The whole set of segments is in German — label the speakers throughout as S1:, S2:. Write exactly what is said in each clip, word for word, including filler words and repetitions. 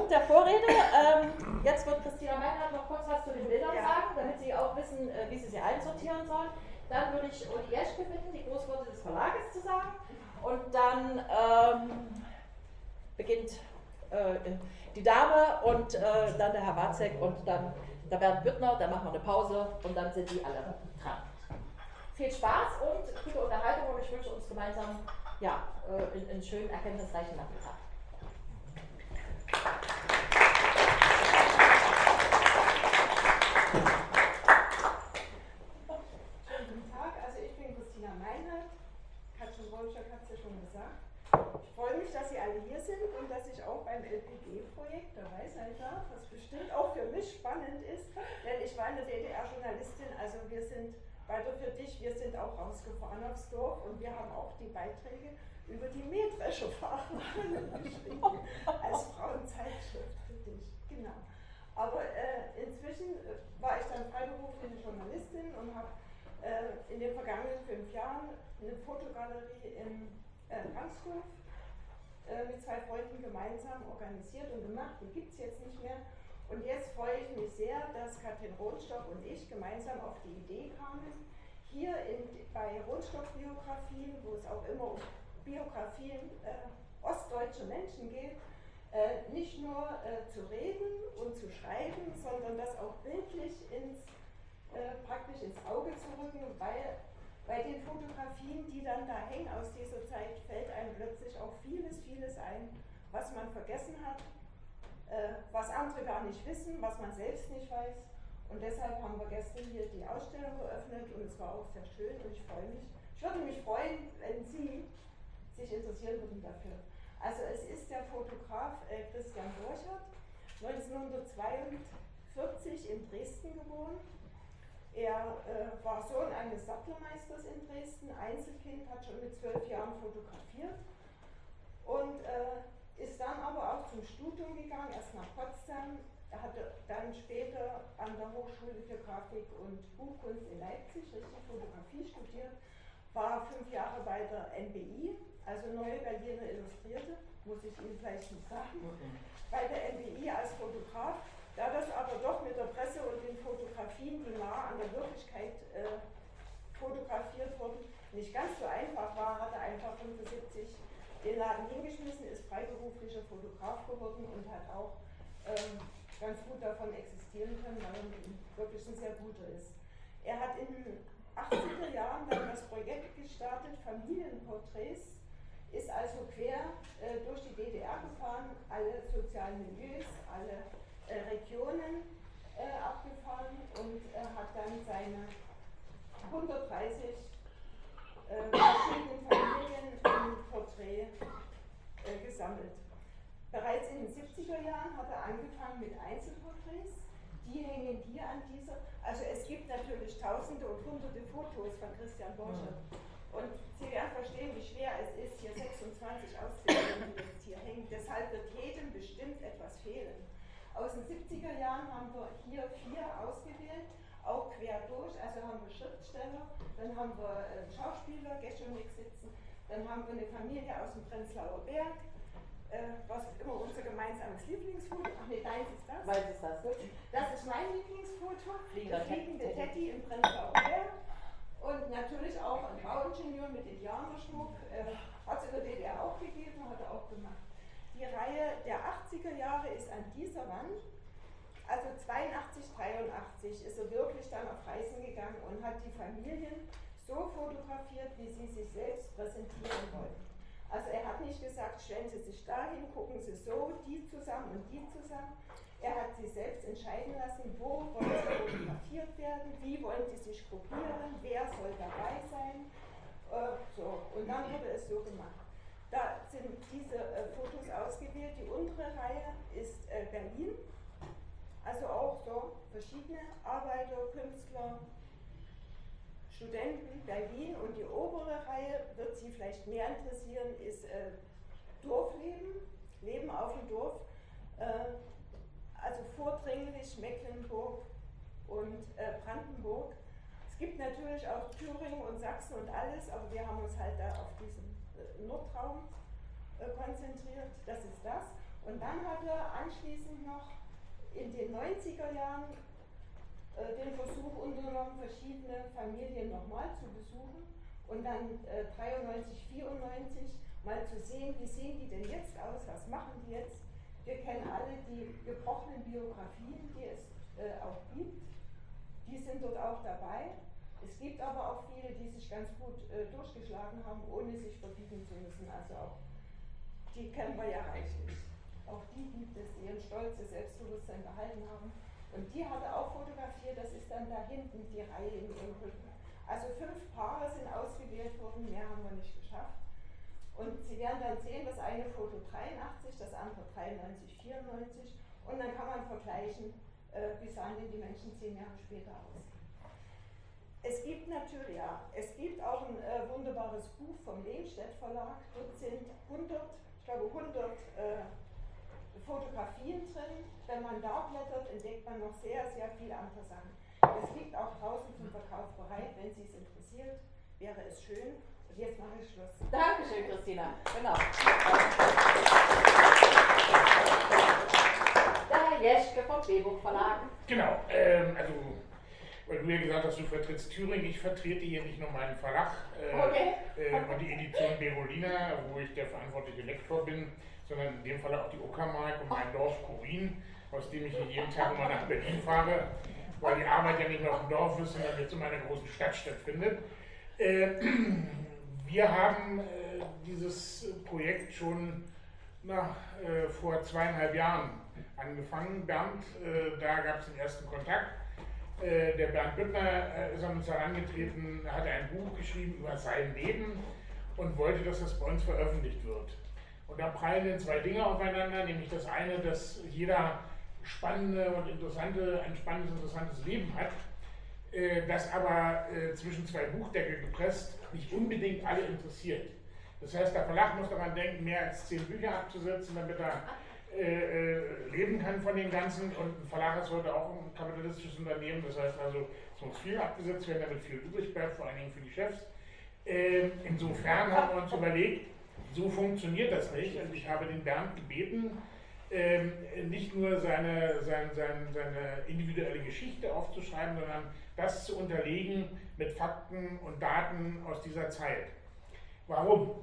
S1: genug der Vorrede. Ähm, jetzt wird Christina Meinhardt noch kurz was zu den Bildern ja. sagen, damit Sie auch wissen, äh, wie Sie sie einsortieren sollen. Dann würde ich Uli Jeschke bitten, die Großworte des Verlages zu sagen. Und dann ähm, beginnt äh, die Dame und äh, dann der Herr Watzek und dann der Bernd Büttner. Dann machen wir eine Pause und dann sind die alle dran. Viel Spaß und gute Unterhaltung und ich wünsche uns gemeinsam ja, äh, einen schönen, erkenntnisreichen Nachmittag.
S2: Guten Tag, also ich bin Christina Meinhardt. Katrin Wolczak hat es ja schon gesagt. Ich freue mich, dass Sie alle hier sind und dass ich auch beim L P G-Projekt dabei sein darf, was bestimmt auch für mich spannend ist, denn ich war eine D D R-Journalistin, also wir sind weiter für dich, wir sind auch rausgefahren aufs Dorf und wir haben auch die Beiträge über die Mähdreschefahrerin geschrieben, als Frauenzeitschrift für dich, genau. Aber äh, inzwischen äh, war ich dann freiberufliche Journalistin und habe äh, in den vergangenen fünf Jahren eine Fotogalerie in äh, Rangsdorf äh, mit zwei Freunden gemeinsam organisiert und gemacht. Die gibt es jetzt nicht mehr. Und jetzt freue ich mich sehr, dass Katrin Rohnstock und ich gemeinsam auf die Idee kamen, hier in, bei Rohnstock-Biografien, wo es auch immer um Biografien äh, ostdeutscher Menschen geht, äh, nicht nur äh, zu reden und zu schreiben, sondern das auch bildlich ins, äh, praktisch ins Auge zu rücken, weil bei den Fotografien, die dann da hängen aus dieser Zeit, fällt einem plötzlich auch vieles, vieles ein, was man vergessen hat, äh, was andere gar nicht wissen, was man selbst nicht weiß. Und deshalb haben wir gestern hier die Ausstellung geöffnet und es war auch sehr schön und ich freue mich. Ich würde mich freuen, wenn Sie sich interessieren würden dafür. Also es ist der Fotograf äh, Christian Borchert, neunzehnhundertzweiundvierzig in Dresden geboren. Er äh, war Sohn eines Sattlermeisters in Dresden, Einzelkind, hat schon mit zwölf Jahren fotografiert und äh, ist dann aber auch zum Studium gegangen, erst nach Potsdam. Er hatte dann später an der Hochschule für Grafik und Buchkunst in Leipzig richtig Fotografie studiert, war fünf Jahre bei der N B I, also Neue Berliner Illustrierte, muss ich Ihnen vielleicht nicht sagen, bei der N B I als Fotograf. Da das aber doch mit der Presse und den Fotografien, die nah an der Wirklichkeit äh, fotografiert wurden, nicht ganz so einfach war, hat er einfach fünfundsiebzig den Laden hingeschmissen, ist freiberuflicher Fotograf geworden und hat auch ähm, ganz gut davon existieren können, weil er wirklich ein sehr guter ist. Er hat in den achtziger Jahren dann das Projekt gestartet, Familienporträts, ist also quer äh, durch die D D R gefahren, alle sozialen Milieus, alle äh, Regionen äh, abgefahren und äh, hat dann seine hundertdreißig äh, verschiedenen Familien im Porträt äh, gesammelt. Bereits in den siebziger Jahren hat er angefangen mit Einzelporträts. Die hängen hier an dieser. Also es gibt natürlich tausende und hunderte Fotos von Christian Borchert. Und Sie werden verstehen, wie schwer es ist, hier sechsundzwanzig auszuwählen, die jetzt hier hängen. Deshalb wird jedem bestimmt etwas fehlen. Aus den siebziger Jahren haben wir hier vier ausgewählt, auch quer durch. Also haben wir Schriftsteller, dann haben wir äh, Schauspieler, Geschonik sitzen, dann haben wir eine Familie aus dem Prenzlauer Berg. Äh, was immer unser gemeinsames Lieblingsfoto. Ach nee, deins ist das.
S1: Weiß ist das, gut.
S2: Das ist mein Lieblingsfoto.
S1: Fliegender
S2: der fliegende Teddy im Prenzlauer Berg. Und natürlich auch ein Bauingenieur mit Indianerschmuck. Äh, hat es in der D D R auch gegeben, hat er auch gemacht. Die Reihe der achtziger Jahre ist an dieser Wand. Also zweiundachtzig, dreiundachtzig ist er wirklich dann auf Reisen gegangen und hat die Familien so fotografiert, wie sie sich selbst präsentieren wollten. Also er hat nicht gesagt, stellen Sie sich dahin, gucken Sie so, die zusammen und die zusammen. Er hat sie selbst entscheiden lassen, wo wollen sie fotografiert werden, wie wollen die sich gruppieren, wer soll dabei sein. Äh, so. Und dann wurde es so gemacht. Da sind diese äh, Fotos ausgewählt. Die untere Reihe ist äh, Berlin, also auch so verschiedene Arbeiter, Künstler, Studenten, Berlin, und die obere Reihe wird Sie vielleicht mehr interessieren, ist äh, Dorfleben, Leben auf dem Dorf, äh, also vordringlich Mecklenburg und äh, Brandenburg. Es gibt natürlich auch Thüringen und Sachsen und alles, aber wir haben uns halt da auf diesen äh, Nordraum äh, konzentriert, das ist das. Und dann hat er anschließend noch in den neunziger Jahren äh, den Versuch unternommen, verschiedene Familien nochmal zu besuchen und dann äh, dreiundneunzig, vierundneunzig mal zu sehen, wie sehen die denn jetzt aus, was machen die jetzt. Wir kennen alle die gebrochenen Biografien, die es äh, auch gibt. Die sind dort auch dabei. Es gibt aber auch viele, die sich ganz gut äh, durchgeschlagen haben, ohne sich verbiegen zu müssen. Also auch die kennen wir ja reichlich. Auch die gibt es, die ihren Stolz, ihr Selbstbewusstsein behalten haben. Und die hat er auch fotografiert, das ist dann da hinten die Reihe in ihrem Rücken. Also fünf Paare sind ausgewählt worden, mehr haben wir nicht geschafft. Und Sie werden dann sehen, das eine Foto dreiundachtzig, das andere dreiundneunzig, vierundneunzig. Und dann kann man vergleichen, äh, wie sahen denn die Menschen zehn Jahre später aus. Es gibt natürlich, ja, es gibt auch ein äh, wunderbares Buch vom Lehnstedt Verlag. Dort sind hundert, ich glaube hundert äh, Fotografien drin. Wenn man da blättert, entdeckt man noch sehr, sehr viele andere Sachen. Es liegt auch draußen zum Verkauf bereit, wenn Sie es interessiert, wäre es schön. Und jetzt mache ich Schluss.
S1: Dankeschön, Christina. Genau. Der Herr Jeschke vom B-Buch Verlag.
S3: Genau, ähm, also, weil du ja gesagt hast, du vertrittst Thüringen, ich vertrete hier nicht nur meinen Verlag äh,
S1: okay.
S3: äh, und die Edition Berolina, wo ich der verantwortliche Lektor bin, sondern in dem Fall auch die Uckermark und mein Dorf Korin, aus dem ich hier jeden Tag immer nach Berlin fahre, weil die Arbeit ja nicht nur auf dem Dorf ist, sondern jetzt in meiner großen Stadt stattfindet. Äh, wir haben äh, dieses Projekt schon na, äh, vor zweieinhalb Jahren angefangen. Bernd, äh, da gab es den ersten Kontakt. Äh, der Bernd Büttner äh, ist an uns herangetreten, hatte ein Buch geschrieben über sein Leben und wollte, dass das bei uns veröffentlicht wird. Und da prallen zwei Dinge aufeinander, nämlich das eine, dass jeder spannende und interessante, ein spannendes, interessantes Leben hat, äh, das aber äh, zwischen zwei Buchdeckel gepresst nicht unbedingt alle interessiert. Das heißt, der Verlag muss daran denken, mehr als zehn Bücher abzusetzen, damit er äh, äh, leben kann von dem Ganzen. Und ein Verlag ist heute auch ein kapitalistisches Unternehmen, das heißt also, es muss viel abgesetzt werden, damit viel übrig bleibt, vor allen Dingen für die Chefs. Äh, insofern haben wir uns überlegt, so funktioniert das nicht. Und ich habe den Bernd gebeten, ähm, nicht nur seine, seine, seine, seine individuelle Geschichte aufzuschreiben, sondern das zu unterlegen mit Fakten und Daten aus dieser Zeit. Warum?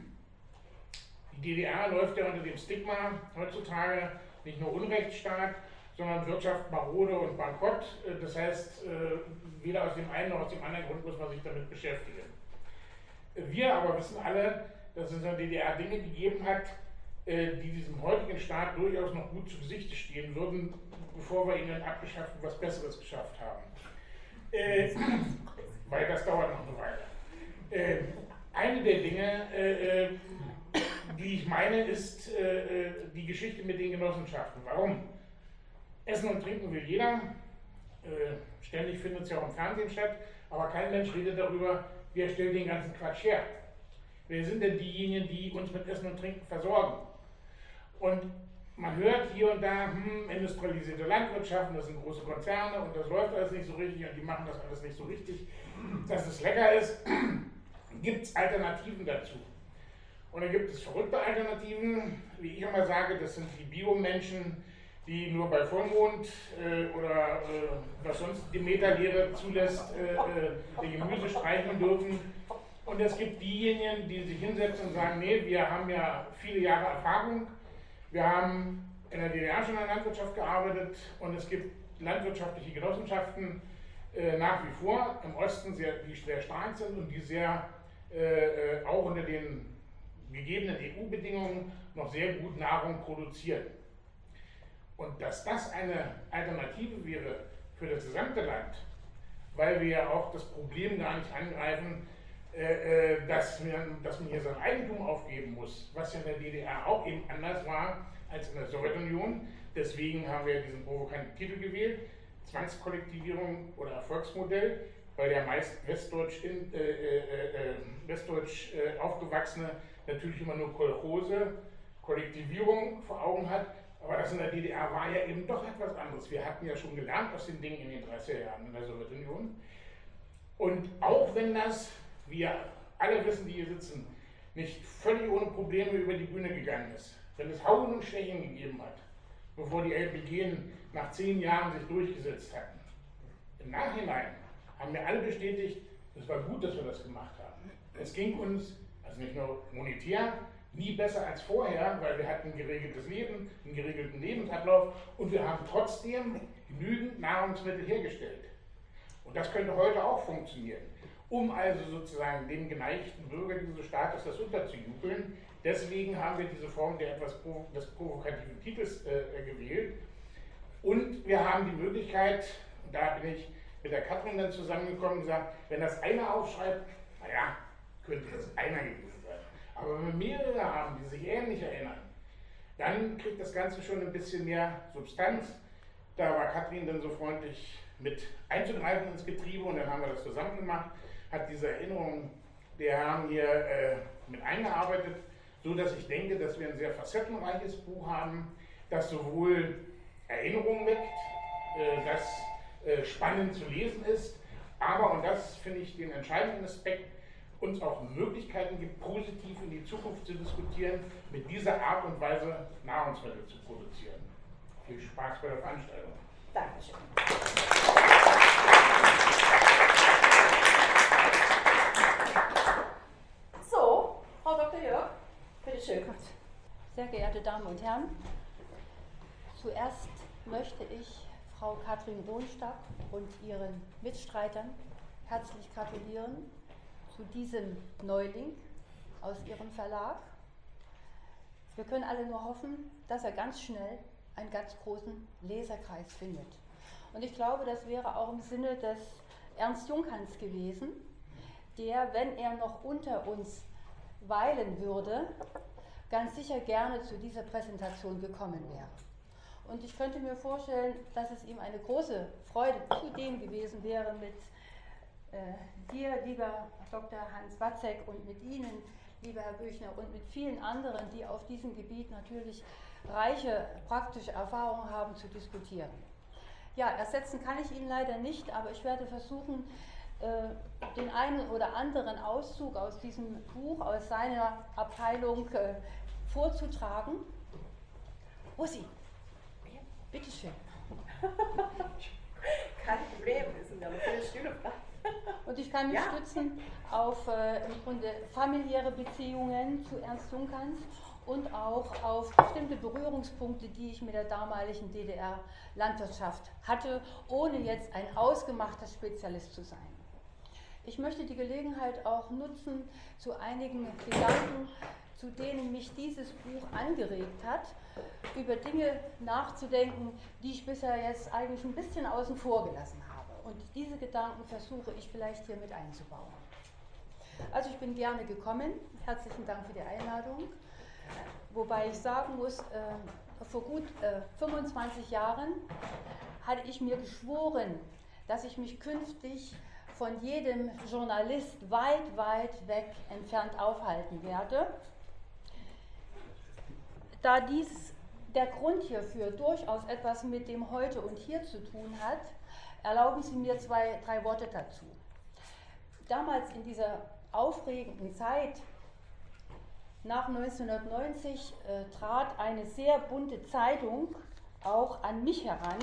S3: Die D D R läuft ja unter dem Stigma heutzutage nicht nur Unrechtsstaat, sondern Wirtschaft marode und bankrott. Das heißt, weder aus dem einen noch aus dem anderen Grund muss man sich damit beschäftigen. Wir aber wissen alle, dass es in der D D R Dinge gegeben hat, die diesem heutigen Staat durchaus noch gut zu Gesicht stehen würden, bevor wir ihnen abgeschafft und was Besseres geschafft haben. Äh, weil das dauert noch eine Weile. Äh, eine der Dinge, äh, die ich meine, ist äh, die Geschichte mit den Genossenschaften. Warum? Essen und trinken will jeder. Äh, ständig findet es ja auch im Fernsehen statt, aber kein Mensch redet darüber, wer stellt den ganzen Quatsch her. Wer sind denn diejenigen, die uns mit Essen und Trinken versorgen? Und man hört hier und da, hm, industrialisierte Landwirtschaften, das sind große Konzerne und das läuft alles nicht so richtig und die machen das alles nicht so richtig, dass es lecker ist. Gibt es Alternativen dazu? Und dann gibt es verrückte Alternativen, wie ich immer sage, das sind die Biomenschen, die nur bei Vollmond äh, oder äh, was sonst die Meterlehre zulässt, äh, äh, die Gemüse streichen dürfen. Und es gibt diejenigen, die sich hinsetzen und sagen, nee, wir haben ja viele Jahre Erfahrung, wir haben in der D D R schon in der Landwirtschaft gearbeitet und es gibt landwirtschaftliche Genossenschaften äh, nach wie vor im Osten, sehr, die sehr stark sind und die sehr äh, auch unter den gegebenen E U-Bedingungen noch sehr gut Nahrung produzieren. Und dass das eine Alternative wäre für das gesamte Land, weil wir ja auch das Problem gar nicht angreifen, äh, dass, man, dass man hier sein Eigentum aufgeben muss, was ja in der D D R auch eben anders war als in der Sowjetunion. Deswegen haben wir diesen provokanten Titel gewählt, Zwangskollektivierung oder Erfolgsmodell, weil der meist westdeutsch, in, äh, äh, äh, westdeutsch äh, aufgewachsene natürlich immer nur Kolchose, Kollektivierung vor Augen hat. Aber das in der D D R war ja eben doch etwas anderes. Wir hatten ja schon gelernt aus den Dingen in den dreißiger Jahren in der Sowjetunion. Und auch wenn das, wie ja alle wissen, die hier sitzen, nicht völlig ohne Probleme über die Bühne gegangen ist, wenn es Hauen und Stechen gegeben hat, bevor die L P G nach zehn Jahren sich durchgesetzt hatten. Im Nachhinein haben wir alle bestätigt, es war gut, dass wir das gemacht haben. Es ging uns, also nicht nur monetär, nie besser als vorher, weil wir hatten ein geregeltes Leben, einen geregelten Lebensablauf und wir haben trotzdem genügend Nahrungsmittel hergestellt. Und das könnte heute auch funktionieren, um also sozusagen dem geneigten Bürger dieses Staates das unterzujubeln. Deswegen haben wir diese Form der etwas des provokativen Titels äh, gewählt. Und wir haben die Möglichkeit, und da bin ich mit der Katrin dann zusammengekommen und gesagt, wenn das einer aufschreibt, naja, könnte das einer gewesen sein. Aber wenn wir mehrere haben, die sich ähnlich erinnern, dann kriegt das Ganze schon ein bisschen mehr Substanz. Da war Katrin dann so freundlich mit einzugreifen ins Getriebe und dann haben wir das zusammen gemacht, hat diese Erinnerungen der Herren hier äh, mit eingearbeitet, so dass ich denke, dass wir ein sehr facettenreiches Buch haben, das sowohl Erinnerungen weckt, äh, das äh, spannend zu lesen ist, aber, und das finde ich den entscheidenden Aspekt, uns auch Möglichkeiten gibt, positiv in die Zukunft zu diskutieren, mit dieser Art und Weise Nahrungsmittel zu produzieren. Viel Spaß bei der Veranstaltung.
S1: Dankeschön. So, Frau Doktor Jörg, bitteschön.
S4: Sehr geehrte Damen und Herren, zuerst möchte ich Frau Katrin Bohnstack und ihren Mitstreitern herzlich gratulieren zu diesem Neuling aus ihrem Verlag. Wir können alle nur hoffen, dass er ganz schnell einen ganz großen Leserkreis findet. Und ich glaube, das wäre auch im Sinne des Ernst Junghans gewesen, der, wenn er noch unter uns weilen würde, ganz sicher gerne zu dieser Präsentation gekommen wäre. Und ich könnte mir vorstellen, dass es ihm eine große Freude zudem gewesen wäre, mit äh, dir, lieber Doktor Hans Watzek, und mit Ihnen, lieber Herr Büchner, und mit vielen anderen, die auf diesem Gebiet natürlich reiche praktische Erfahrungen haben, zu diskutieren. Ja, ersetzen kann ich ihn leider nicht, aber ich werde versuchen, äh, den einen oder anderen Auszug aus diesem Buch, aus seiner Abteilung äh, vorzutragen. Ussi, bitte schön.
S1: Kein Problem, es sind aber viele Stühle frei.
S4: Und ich kann mich ja. stützen auf äh, im Grunde familiäre Beziehungen zu Ernst Junghans und auch auf bestimmte Berührungspunkte, die ich mit der damaligen D D R-Landwirtschaft hatte, ohne jetzt ein ausgemachter Spezialist zu sein. Ich möchte die Gelegenheit auch nutzen zu einigen Gedanken, zu denen mich dieses Buch angeregt hat, über Dinge nachzudenken, die ich bisher jetzt eigentlich ein bisschen außen vor gelassen habe. Und diese Gedanken versuche ich vielleicht hier mit einzubauen. Also ich bin gerne gekommen, herzlichen Dank für die Einladung, wobei ich sagen muss, äh, vor gut äh, fünfundzwanzig Jahren hatte ich mir geschworen, dass ich mich künftig von jedem Journalist weit, weit weg entfernt aufhalten werde. Da dies der Grund hierfür durchaus etwas mit dem Heute und Hier zu tun hat, erlauben Sie mir zwei, drei Worte dazu. Damals in dieser aufregenden Zeit, nach neunzehnhundertneunzig, äh, trat eine sehr bunte Zeitung auch an mich heran,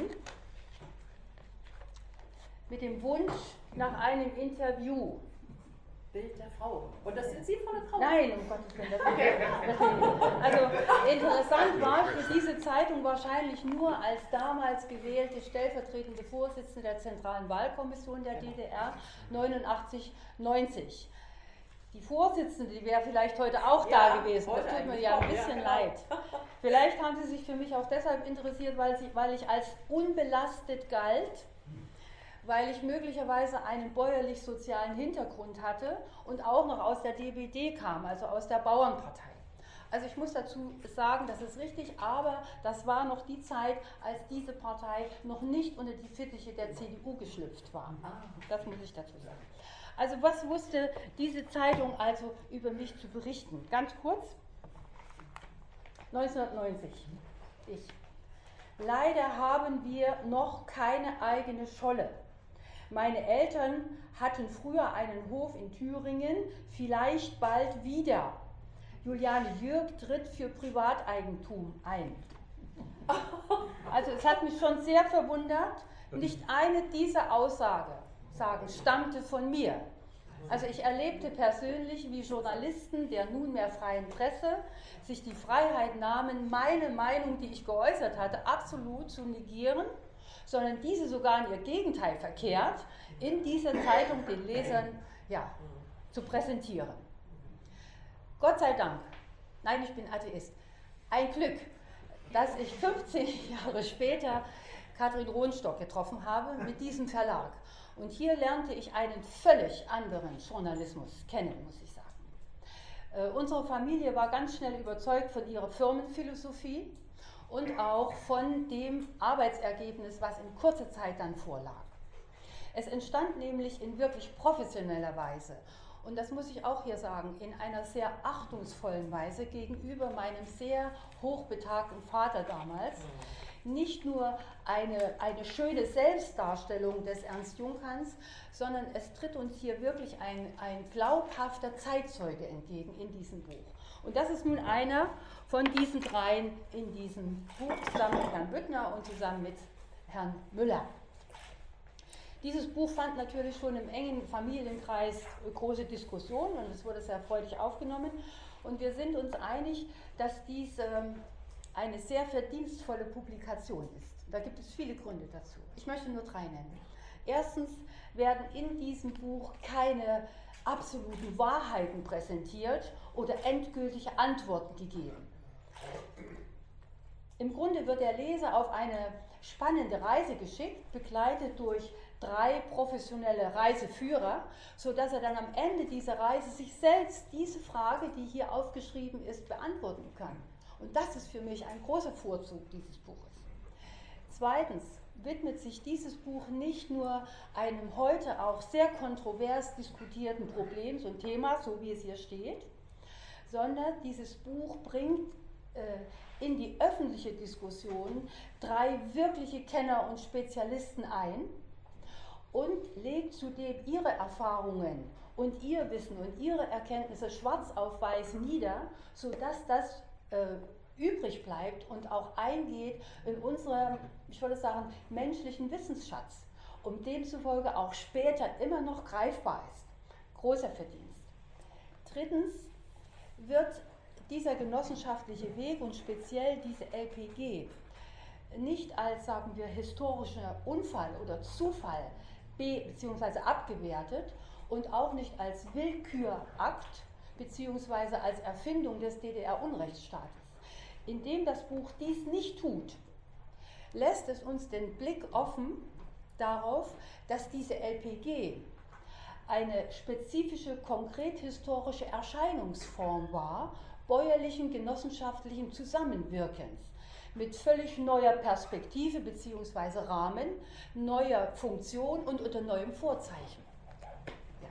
S4: mit dem Wunsch nach einem Interview.
S1: Bild der Frau. Und das sind Sie, Frau der Frau?
S4: Nein, um Gottes Willen. Das das also interessant war für diese Zeitung wahrscheinlich nur als damals gewählte stellvertretende Vorsitzende der Zentralen Wahlkommission der D D R neunundachtzig neunzig. Die Vorsitzende, die wäre vielleicht heute auch ja, da gewesen. Das tut mir ja ein bisschen ja, leid. Vielleicht haben Sie sich für mich auch deshalb interessiert, weil, sie, weil ich als unbelastet galt, weil ich möglicherweise einen bäuerlich-sozialen Hintergrund hatte und auch noch aus der D B D kam, also aus der Bauernpartei. Also ich muss dazu sagen, das ist richtig, aber das war noch die Zeit, als diese Partei noch nicht unter die Fittiche der C D U geschlüpft war. Das muss ich dazu sagen. Also was wusste diese Zeitung also über mich zu berichten? Ganz kurz, neunzehnhundertneunzig, ich. Leider haben wir noch keine eigene Scholle. Meine Eltern hatten früher einen Hof in Thüringen, vielleicht bald wieder. Juliane Jürg tritt für Privateigentum ein. Also es hat mich schon sehr verwundert, nicht eine dieser Aussagen sagen, stammte von mir. Also ich erlebte persönlich, wie Journalisten der nunmehr freien Presse sich die Freiheit nahmen, meine Meinung, die ich geäußert hatte, absolut zu negieren, sondern diese sogar in ihr Gegenteil verkehrt, in dieser Zeitung den Lesern ja, zu präsentieren. Gott sei Dank, nein, ich bin Atheist, ein Glück, dass ich fünfzehn Jahre später Katrin Rohnstock getroffen habe mit diesem Verlag. Und hier lernte ich einen völlig anderen Journalismus kennen, muss ich sagen. Äh, unsere Familie war ganz schnell überzeugt von ihrer Firmenphilosophie und auch von dem Arbeitsergebnis, was in kurzer Zeit dann vorlag. Es entstand nämlich in wirklich professioneller Weise, und das muss ich auch hier sagen, in einer sehr achtungsvollen Weise gegenüber meinem sehr hochbetagten Vater damals, nicht nur eine, eine schöne Selbstdarstellung des Ernst Junkans, sondern es tritt uns hier wirklich ein, ein glaubhafter Zeitzeuge entgegen in diesem Buch. Und das ist nun einer von diesen dreien in diesem Buch, zusammen mit Herrn Büttner und zusammen mit Herrn Müller. Dieses Buch fand natürlich schon im engen Familienkreis große Diskussionen und es wurde sehr freudig aufgenommen. Und wir sind uns einig, dass dies ähm, eine sehr verdienstvolle Publikation ist. Da gibt es viele Gründe dazu. Ich möchte nur drei nennen. Erstens werden in diesem Buch keine absoluten Wahrheiten präsentiert oder endgültige Antworten gegeben. Im Grunde wird der Leser auf eine spannende Reise geschickt, begleitet durch drei professionelle Reiseführer, sodass er dann am Ende dieser Reise sich selbst diese Frage, die hier aufgeschrieben ist, beantworten kann. Und das ist für mich ein großer Vorzug dieses Buches. Zweitens widmet sich dieses Buch nicht nur einem heute auch sehr kontrovers diskutierten Problems und Themas, so wie es hier steht, sondern dieses Buch bringt äh, in die öffentliche Diskussion drei wirkliche Kenner und Spezialisten ein und legt zudem ihre Erfahrungen und ihr Wissen und ihre Erkenntnisse schwarz auf weiß nieder, sodass das äh, übrig bleibt und auch eingeht in unseren, ich würde sagen, menschlichen Wissensschatz und demzufolge auch später immer noch greifbar ist. Großer Verdienst. Drittens wird dieser genossenschaftliche Weg und speziell diese L P G nicht als, sagen wir, historischer Unfall oder Zufall be- bzw. abgewertet und auch nicht als Willkürakt bzw. als Erfindung des D D R-Unrechtsstaates. Indem das Buch dies nicht tut, lässt es uns den Blick offen darauf, dass diese L P G eine spezifische, konkret historische Erscheinungsform war, bäuerlichen genossenschaftlichen Zusammenwirkens, mit völlig neuer Perspektive bzw. Rahmen, neuer Funktion und unter neuem Vorzeichen. Ja.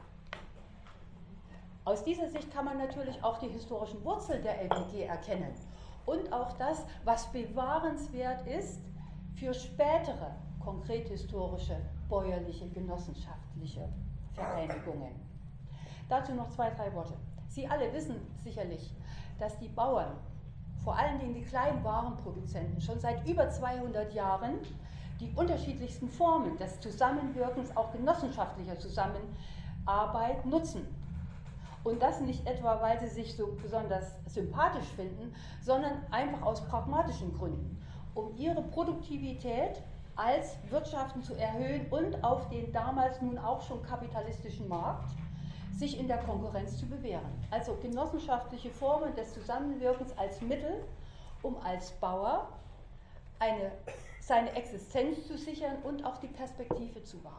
S4: Aus dieser Sicht kann man natürlich auch die historischen Wurzeln der L P G erkennen und auch das, was bewahrenswert ist für spätere, konkret historische, bäuerliche, genossenschaftliche Vereinigungen. Dazu noch zwei, drei Worte. Sie alle wissen sicherlich, dass die Bauern, vor allen Dingen die kleinen Warenproduzenten, schon seit über zweihundert Jahren die unterschiedlichsten Formen des Zusammenwirkens, auch genossenschaftlicher Zusammenarbeit, nutzen. Und das nicht etwa, weil sie sich so besonders sympathisch finden, sondern einfach aus pragmatischen Gründen, um ihre Produktivität als Wirtschaften zu erhöhen und auf den damals nun auch schon kapitalistischen Markt sich in der Konkurrenz zu bewähren. Also genossenschaftliche Formen des Zusammenwirkens als Mittel, um als Bauer eine, seine Existenz zu sichern und auch die Perspektive zu wahren.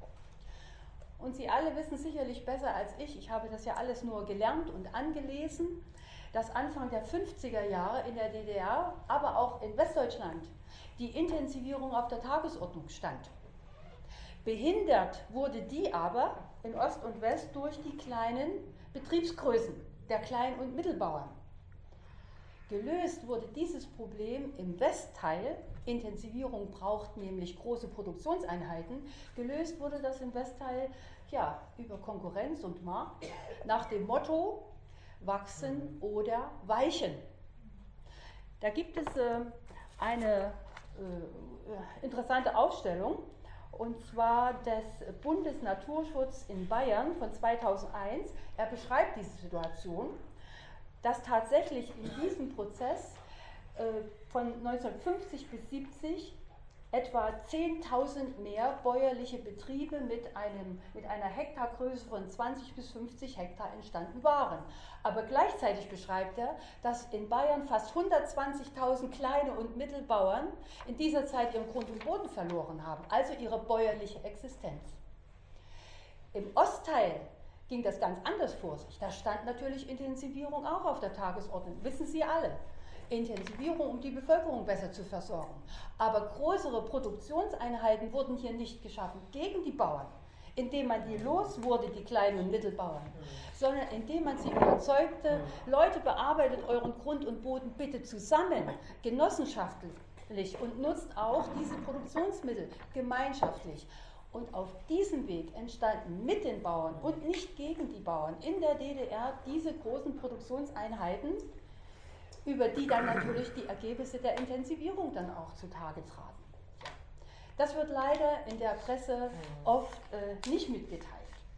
S4: Und Sie alle wissen sicherlich besser als ich, ich habe das ja alles nur gelernt und angelesen, dass Anfang der fünfziger Jahre in der D D R, aber auch in Westdeutschland, die Intensivierung auf der Tagesordnung stand. Behindert wurde die aber in Ost und West durch die kleinen Betriebsgrößen der Klein- und Mittelbauern. Gelöst wurde dieses Problem im Westteil, Intensivierung braucht nämlich große Produktionseinheiten, gelöst wurde das im Westteil ja, über Konkurrenz und Markt nach dem Motto, wachsen oder weichen. Da gibt es äh, eine äh, interessante Ausstellung, und zwar des Bundesnaturschutz in Bayern von zweitausendeins. Er beschreibt diese Situation, dass tatsächlich in diesem Prozess äh, von neunzehnhundertfünfzig bis siebzig etwa zehntausend mehr bäuerliche Betriebe mit, einem, mit einer Hektargröße von zwanzig bis fünfzig Hektar entstanden waren. Aber gleichzeitig beschreibt er, dass in Bayern fast hundertzwanzigtausend kleine und Mittelbauern in dieser Zeit ihren Grund und Boden verloren haben, also ihre bäuerliche Existenz. Im Ostteil ging das ganz anders vor sich. Da stand natürlich Intensivierung auch auf der Tagesordnung, wissen Sie alle. Intensivierung, um die Bevölkerung besser zu versorgen. Aber größere Produktionseinheiten wurden hier nicht geschaffen gegen die Bauern, indem man die los wurde, die kleinen und Mittelbauern, sondern indem man sie überzeugte, Leute, bearbeitet euren Grund und Boden bitte zusammen, genossenschaftlich, und nutzt auch diese Produktionsmittel gemeinschaftlich. Und auf diesem Weg entstanden mit den Bauern und nicht gegen die Bauern in der D D R diese großen Produktionseinheiten, über die dann natürlich die Ergebnisse der Intensivierung dann auch zutage traten. Das wird leider in der Presse oft äh, nicht mitgeteilt.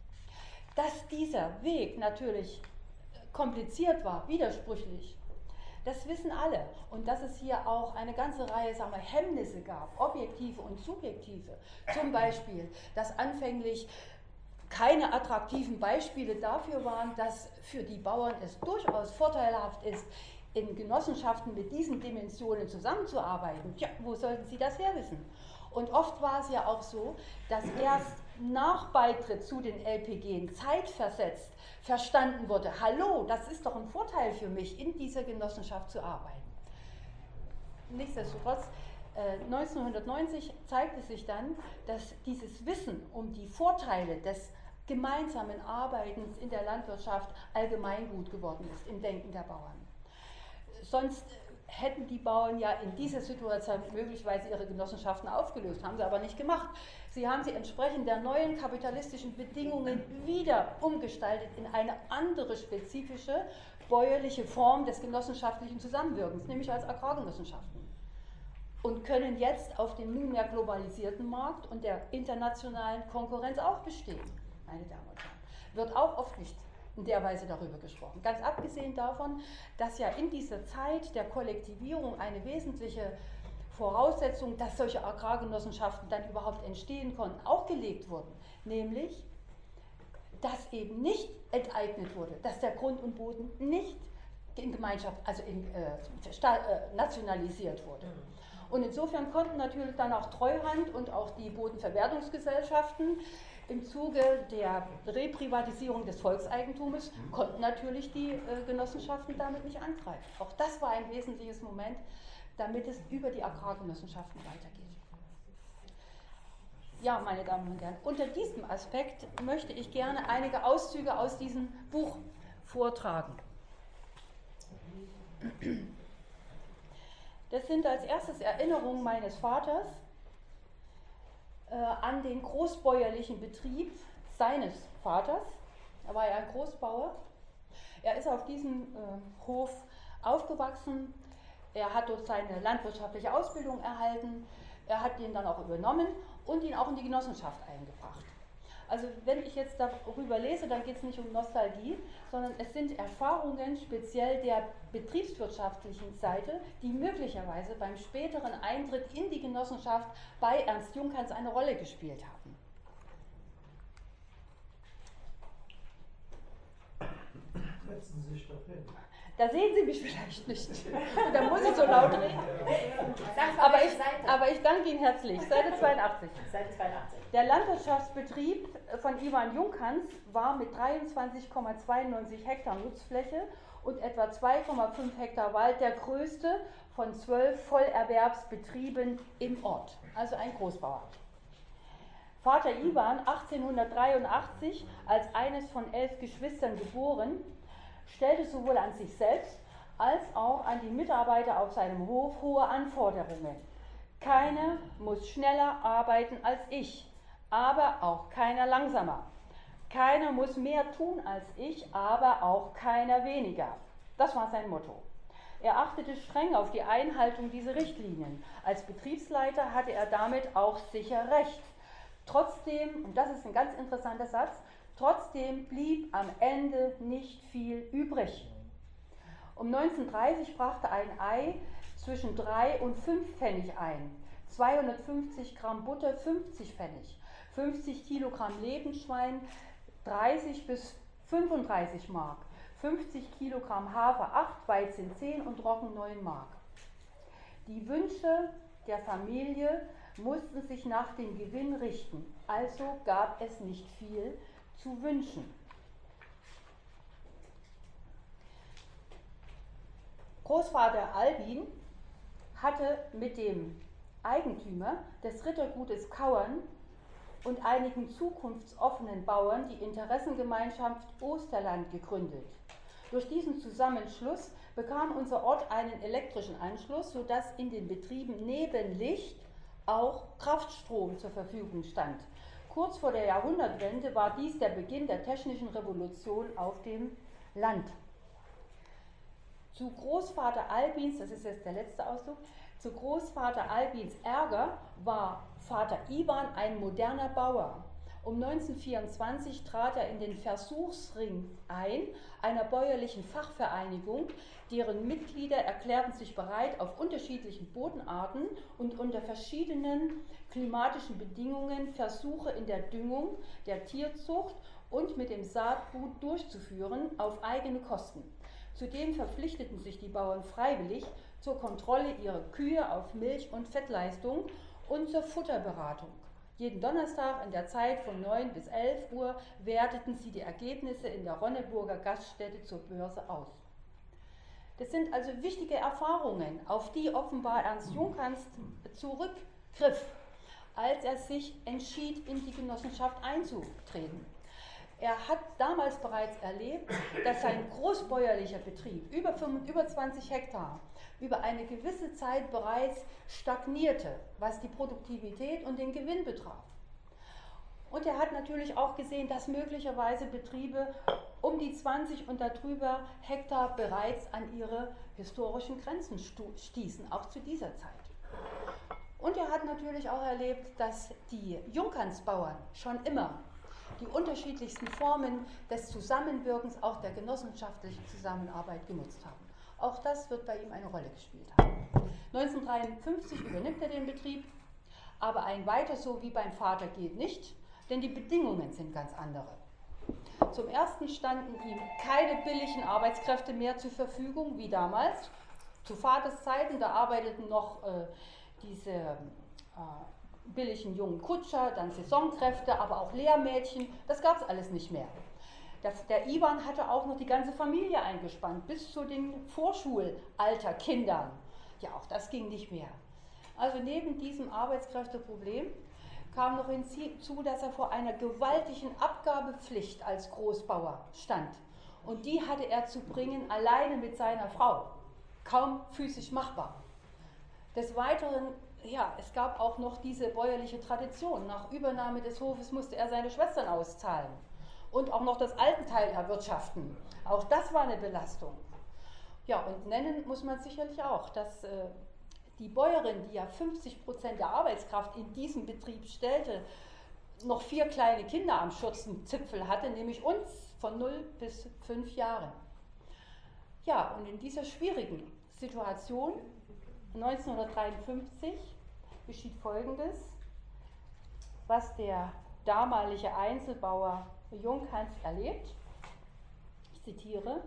S4: Dass dieser Weg natürlich kompliziert war, widersprüchlich, das wissen alle. Und dass es hier auch eine ganze Reihe, sagen wir, Hemmnisse gab, objektive und subjektive. Zum Beispiel, dass anfänglich keine attraktiven Beispiele dafür waren, dass für die Bauern es durchaus vorteilhaft ist, in Genossenschaften mit diesen Dimensionen zusammenzuarbeiten. Tja, wo sollten Sie das herwissen? Und oft war es ja auch so, dass erst nach Beitritt zu den L P G zeitversetzt verstanden wurde, hallo, das ist doch ein Vorteil für mich, in dieser Genossenschaft zu arbeiten. Nichtsdestotrotz, äh, neunzehnhundertneunzig zeigte sich dann, dass dieses Wissen um die Vorteile des gemeinsamen Arbeitens in der Landwirtschaft allgemeingut geworden ist im Denken der Bauern. Sonst hätten die Bauern ja in dieser Situation möglicherweise ihre Genossenschaften aufgelöst, haben sie aber nicht gemacht. Sie haben sie entsprechend der neuen kapitalistischen Bedingungen wieder umgestaltet in eine andere spezifische bäuerliche Form des genossenschaftlichen Zusammenwirkens, nämlich als Agrargenossenschaften. Und können jetzt auf dem nunmehr globalisierten Markt und der internationalen Konkurrenz auch bestehen, meine Damen und Herren. Wird auch oft nicht in der Weise darüber gesprochen. Ganz abgesehen davon, dass ja in dieser Zeit der Kollektivierung eine wesentliche Voraussetzung, dass solche Agrargenossenschaften dann überhaupt entstehen konnten, auch gelegt wurden, nämlich, dass eben nicht enteignet wurde, dass der Grund und Boden nicht in Gemeinschaft, also in, äh, äh, nationalisiert wurde. Und insofern konnten natürlich dann auch Treuhand und auch die Bodenverwertungsgesellschaften im Zuge der Reprivatisierung des Volkseigentums konnten natürlich die äh, Genossenschaften damit nicht angreifen. Auch das war ein wesentliches Moment, damit es über die Agrargenossenschaften weitergeht. Ja, meine Damen und Herren, unter diesem Aspekt möchte ich gerne einige Auszüge aus diesem Buch vortragen. Das sind als erstes Erinnerungen meines Vaters äh, an den großbäuerlichen Betrieb seines Vaters. Er war ja ein Großbauer. Er ist auf diesem äh, Hof aufgewachsen. Er hat dort seine landwirtschaftliche Ausbildung erhalten. Er hat ihn dann auch übernommen und ihn auch in die Genossenschaft eingebracht. Also wenn ich jetzt darüber lese, dann geht es nicht um Nostalgie, sondern es sind Erfahrungen speziell der betriebswirtschaftlichen Seite, die möglicherweise beim späteren Eintritt in die Genossenschaft bei Ernst Junkans eine Rolle gespielt haben.
S5: Setzen Sie sich doch hin.
S4: Da sehen Sie mich vielleicht nicht. Da muss ich so laut reden. Aber ich, aber ich danke Ihnen herzlich. Seite zweiundachtzig.
S1: Seite zweiundachtzig.
S4: Der Landwirtschaftsbetrieb von Iwan Junkans war mit dreiundzwanzig Komma zweiundneunzig Hektar Nutzfläche und etwa zwei Komma fünf Hektar Wald der größte von zwölf Vollerwerbsbetrieben im Ort. Also ein Großbauer. Vater Iwan, achtzehnhundertdreiundachtzig, als eines von elf Geschwistern geboren, stellte sowohl an sich selbst als auch an die Mitarbeiter auf seinem Hof hohe Anforderungen. Keiner muss schneller arbeiten als ich, aber auch keiner langsamer.
S6: Keiner muss mehr tun als ich, aber auch keiner weniger. Das war sein Motto. Er achtete streng auf die Einhaltung dieser Richtlinien. Als Betriebsleiter hatte er damit auch sicher recht. Trotzdem, und das ist ein ganz interessanter Satz, trotzdem blieb am Ende nicht viel übrig. Um neunzehnhundertdreißig brachte ein Ei zwischen drei und fünf Pfennig ein, zweihundertfünfzig Gramm Butter fünfzig Pfennig, fünfzig Kilogramm Lebendschwein dreißig bis fünfunddreißig Mark, fünfzig Kilogramm Hafer acht, Weizen zehn und Roggen neun Mark. Die Wünsche der Familie mussten sich nach dem Gewinn richten, also gab es nicht viel zu wünschen. Großvater Albin hatte mit dem Eigentümer des Rittergutes Kauern und einigen zukunftsoffenen Bauern die Interessengemeinschaft Osterland gegründet. Durch diesen Zusammenschluss bekam unser Ort einen elektrischen Anschluss, sodass in den Betrieben neben Licht auch Kraftstrom zur Verfügung stand. Kurz vor der Jahrhundertwende war dies der Beginn der technischen Revolution auf dem Land. Zu Großvater Albins, das ist jetzt der letzte Ausdruck, zu Großvater Albins Ärger war Vater Iwan ein moderner Bauer. Um neunzehnhundertvierundzwanzig trat er in den Versuchsring ein, einer bäuerlichen Fachvereinigung, deren Mitglieder erklärten sich bereit, auf unterschiedlichen Bodenarten und unter verschiedenen klimatischen Bedingungen Versuche in der Düngung, der Tierzucht und mit dem Saatgut durchzuführen, auf eigene Kosten. Zudem verpflichteten sich die Bauern freiwillig zur Kontrolle ihrer Kühe auf Milch- und Fettleistung und zur Futterberatung. Jeden Donnerstag in der Zeit von neun bis elf Uhr werteten sie die Ergebnisse in der Ronneburger Gaststätte zur Börse aus. Das sind also wichtige Erfahrungen, auf die offenbar Ernst Junkans zurückgriff, als er sich entschied, in die Genossenschaft einzutreten. Er hat damals bereits erlebt, dass sein großbäuerlicher Betrieb, über, fünf, über zwanzig Hektar, über eine gewisse Zeit bereits stagnierte, was die Produktivität und den Gewinn betraf. Und er hat natürlich auch gesehen, dass möglicherweise Betriebe um die zwanzig und darüber Hektar bereits an ihre historischen Grenzen stießen, auch zu dieser Zeit. Und er hat natürlich auch erlebt, dass die Junkansbauern schon immer die unterschiedlichsten Formen des Zusammenwirkens, auch der genossenschaftlichen Zusammenarbeit genutzt haben. Auch das wird bei ihm eine Rolle gespielt haben. neunzehnhundertdreiundfünfzig übernimmt er den Betrieb, aber ein Weiter so wie beim Vater geht nicht, denn die Bedingungen sind ganz andere. Zum Ersten standen ihm keine billigen Arbeitskräfte mehr zur Verfügung, wie damals. Zu Vaters Zeiten, da arbeiteten noch äh, diese äh, billigen jungen Kutscher, dann Saisonkräfte, aber auch Lehrmädchen, das gab es alles nicht mehr. Der, der Iwan hatte auch noch die ganze Familie eingespannt, bis zu den Vorschulalterkindern. Ja, auch das ging nicht mehr. Also neben diesem Arbeitskräfteproblem kam noch hinzu, dass er vor einer gewaltigen Abgabepflicht als Großbauer stand. Und die hatte er zu bringen, alleine mit seiner Frau. Kaum physisch machbar. Des Weiteren, ja, es gab auch noch diese bäuerliche Tradition. Nach Übernahme des Hofes musste er seine Schwestern auszahlen und auch noch das Altenteil erwirtschaften. Auch das war eine Belastung. Ja, und nennen muss man sicherlich auch, dass äh, die Bäuerin, die ja fünfzig Prozent der Arbeitskraft in diesem Betrieb stellte, noch vier kleine Kinder am Schürzenzipfel hatte, nämlich uns von null bis fünf Jahren. Ja, und in dieser schwierigen Situation neunzehnhundertdreiundfünfzig geschieht Folgendes, was der damalige Einzelbauer Junkans erlebt. Ich zitiere: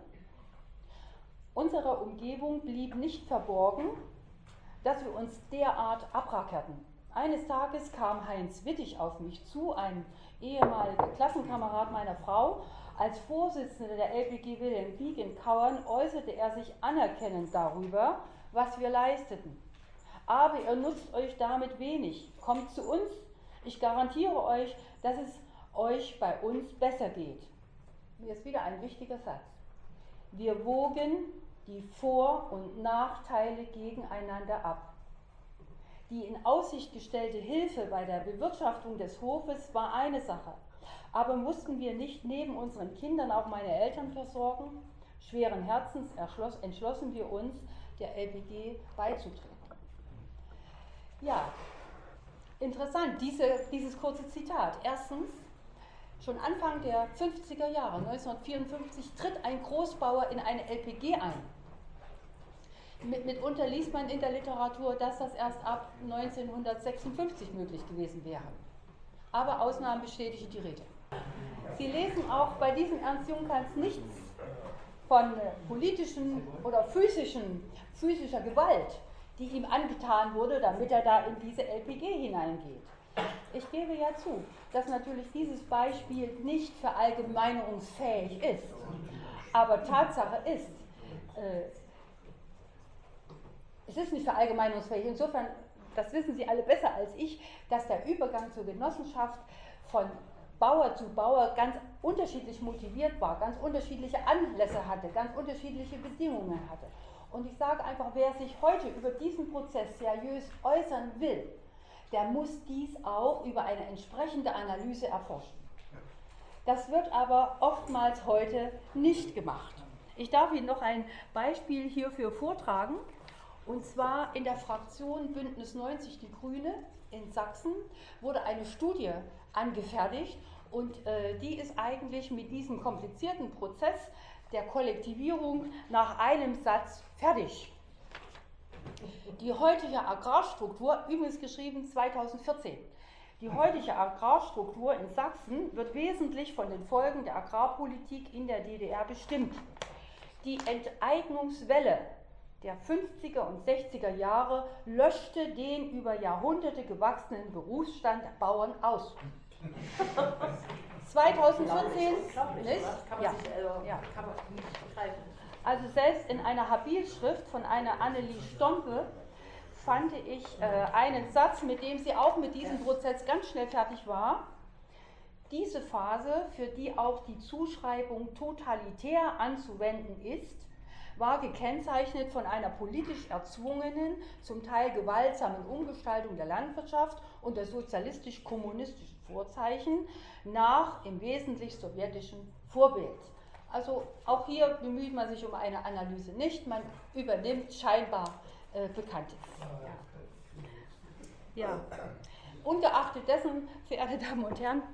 S6: Unserer Umgebung blieb nicht verborgen, dass wir uns derart abrackerten. Eines Tages kam Heinz Wittig auf mich zu, ein ehemaliger Klassenkamerad meiner Frau. Als Vorsitzender der L P G Wilhelm Pieck in Kauern äußerte er sich anerkennend darüber, was wir leisteten. Aber ihr nutzt euch damit wenig. Kommt zu uns, ich garantiere euch, dass es euch bei uns besser geht. Hier ist wieder ein wichtiger Satz. Wir wogen die Vor- und Nachteile gegeneinander ab. Die in Aussicht gestellte Hilfe bei der Bewirtschaftung des Hofes war eine Sache, Aber mussten wir nicht neben unseren Kindern auch meine Eltern versorgen? Schweren Herzens entschlossen wir uns, der L P G beizutreten. Ja, interessant, diese, dieses kurze Zitat. Erstens, schon Anfang der fünfziger Jahre, neunzehnhundertvierundfünfzig, tritt ein Großbauer in eine L P G ein. Mit, mitunter liest man in der Literatur, dass das erst ab neunzehnhundertsechsundfünfzig möglich gewesen wäre. Aber Ausnahmen bestätigen die Rede. Sie lesen auch bei diesem Ernst Junghanns nichts von politischen oder physischen, physischer Gewalt, die ihm angetan wurde, damit er da in diese L P G hineingeht. Ich gebe ja zu, dass natürlich dieses Beispiel nicht verallgemeinerungsfähig ist. Aber Tatsache ist, äh, es ist nicht verallgemeinerungsfähig. Insofern, das wissen Sie alle besser als ich, dass der Übergang zur Genossenschaft von Bauer zu Bauer ganz unterschiedlich motiviert war, ganz unterschiedliche Anlässe hatte, ganz unterschiedliche Bedingungen hatte. Und ich sage einfach, wer sich heute über diesen Prozess seriös äußern will, der muss dies auch über eine entsprechende Analyse erforschen. Das wird aber oftmals heute nicht gemacht. Ich darf Ihnen noch ein Beispiel hierfür vortragen. Und zwar in der Fraktion Bündnis neunzig Die Grüne in Sachsen wurde eine Studie angefertigt und äh, die ist eigentlich mit diesem komplizierten Prozess der Kollektivierung nach einem Satz fertig. Die heutige Agrarstruktur, übrigens geschrieben zweitausendvierzehn, die heutige Agrarstruktur in Sachsen wird wesentlich von den Folgen der Agrarpolitik in der D D R bestimmt. Die Enteignungswelle der fünfziger und sechziger Jahre löschte den über Jahrhunderte gewachsenen Berufsstand der Bauern aus. zweitausendvierzehn, nicht?
S1: Kann man,
S6: Ja.
S1: sich, also,
S6: Ja.
S1: kann man nicht begreifen.
S6: Also selbst in einer Habilschrift von einer Annelie Stompe fand ich äh, einen Satz, mit dem sie auch mit diesem Prozess ganz schnell fertig war. Diese Phase, für die auch die Zuschreibung totalitär anzuwenden ist, war gekennzeichnet von einer politisch erzwungenen, zum Teil gewaltsamen Umgestaltung der Landwirtschaft und der sozialistisch-kommunistischen Vorzeichen nach im Wesentlichen sowjetischen Vorbild. Also auch hier bemüht man sich um eine Analyse nicht, man übernimmt scheinbar äh, Bekanntes. Ja. Ja. Ungeachtet dessen, verehrte Damen und Herren,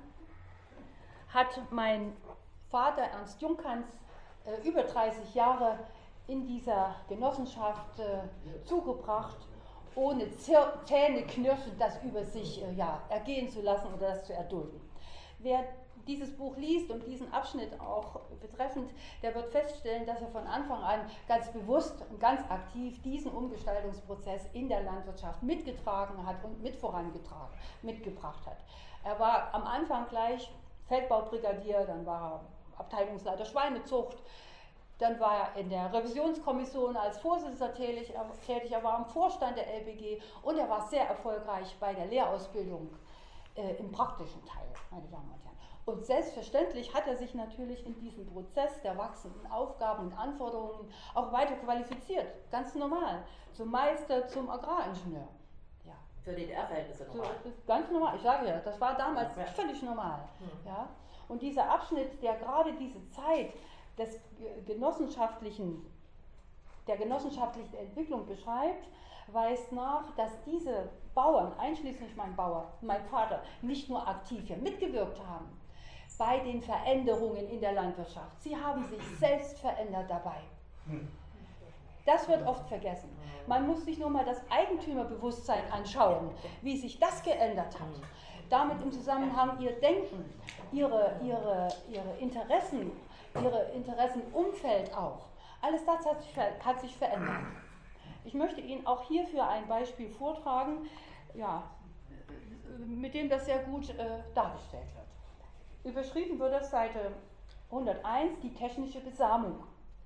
S6: hat mein Vater Ernst Junghanns äh, über dreißig Jahre in dieser Genossenschaft äh, zugebracht, ohne Zähneknirschen das über sich äh, ja, ergehen zu lassen oder das zu erdulden. Wer dieses Buch liest und diesen Abschnitt auch betreffend, der wird feststellen, dass er von Anfang an ganz bewusst und ganz aktiv diesen Umgestaltungsprozess in der Landwirtschaft mitgetragen hat und mit vorangetragen, mitgebracht hat. Er war am Anfang gleich Feldbaubrigadier, dann war er Abteilungsleiter Schweinezucht, dann war er in der Revisionskommission als Vorsitzender tätig, er war im Vorstand der L P G und er war sehr erfolgreich bei der Lehrausbildung äh, im praktischen Teil, meine Damen und Herren. Und selbstverständlich hat er sich natürlich in diesem Prozess der wachsenden Aufgaben und Anforderungen auch weiter qualifiziert, ganz normal, zum Meister, zum Agraringenieur. Ja.
S1: Für D D R-Verhältnisse normal.
S6: So, ganz normal, ich sage ja, das war damals
S1: Ja.
S6: völlig normal.
S1: Hm.
S6: Ja. Und dieser Abschnitt, der gerade diese Zeit des genossenschaftlichen, der genossenschaftlichen Entwicklung beschreibt, weist nach, dass diese Bauern, einschließlich mein Bauer, mein Vater, nicht nur aktiv hier mitgewirkt haben bei den Veränderungen in der Landwirtschaft. Sie haben sich selbst verändert dabei. Das wird oft vergessen. Man muss sich nur mal das Eigentümerbewusstsein anschauen, wie sich das geändert hat. Damit im Zusammenhang ihr Denken, ihre, ihre, ihre Interessen, ihre Interessenumfeld auch. Alles das hat sich, hat sich verändert. Ich möchte Ihnen auch hierfür ein Beispiel vortragen, ja, mit dem das sehr gut äh, dargestellt wird. Überschrieben wird das Seite hunderteins, die technische Besamung.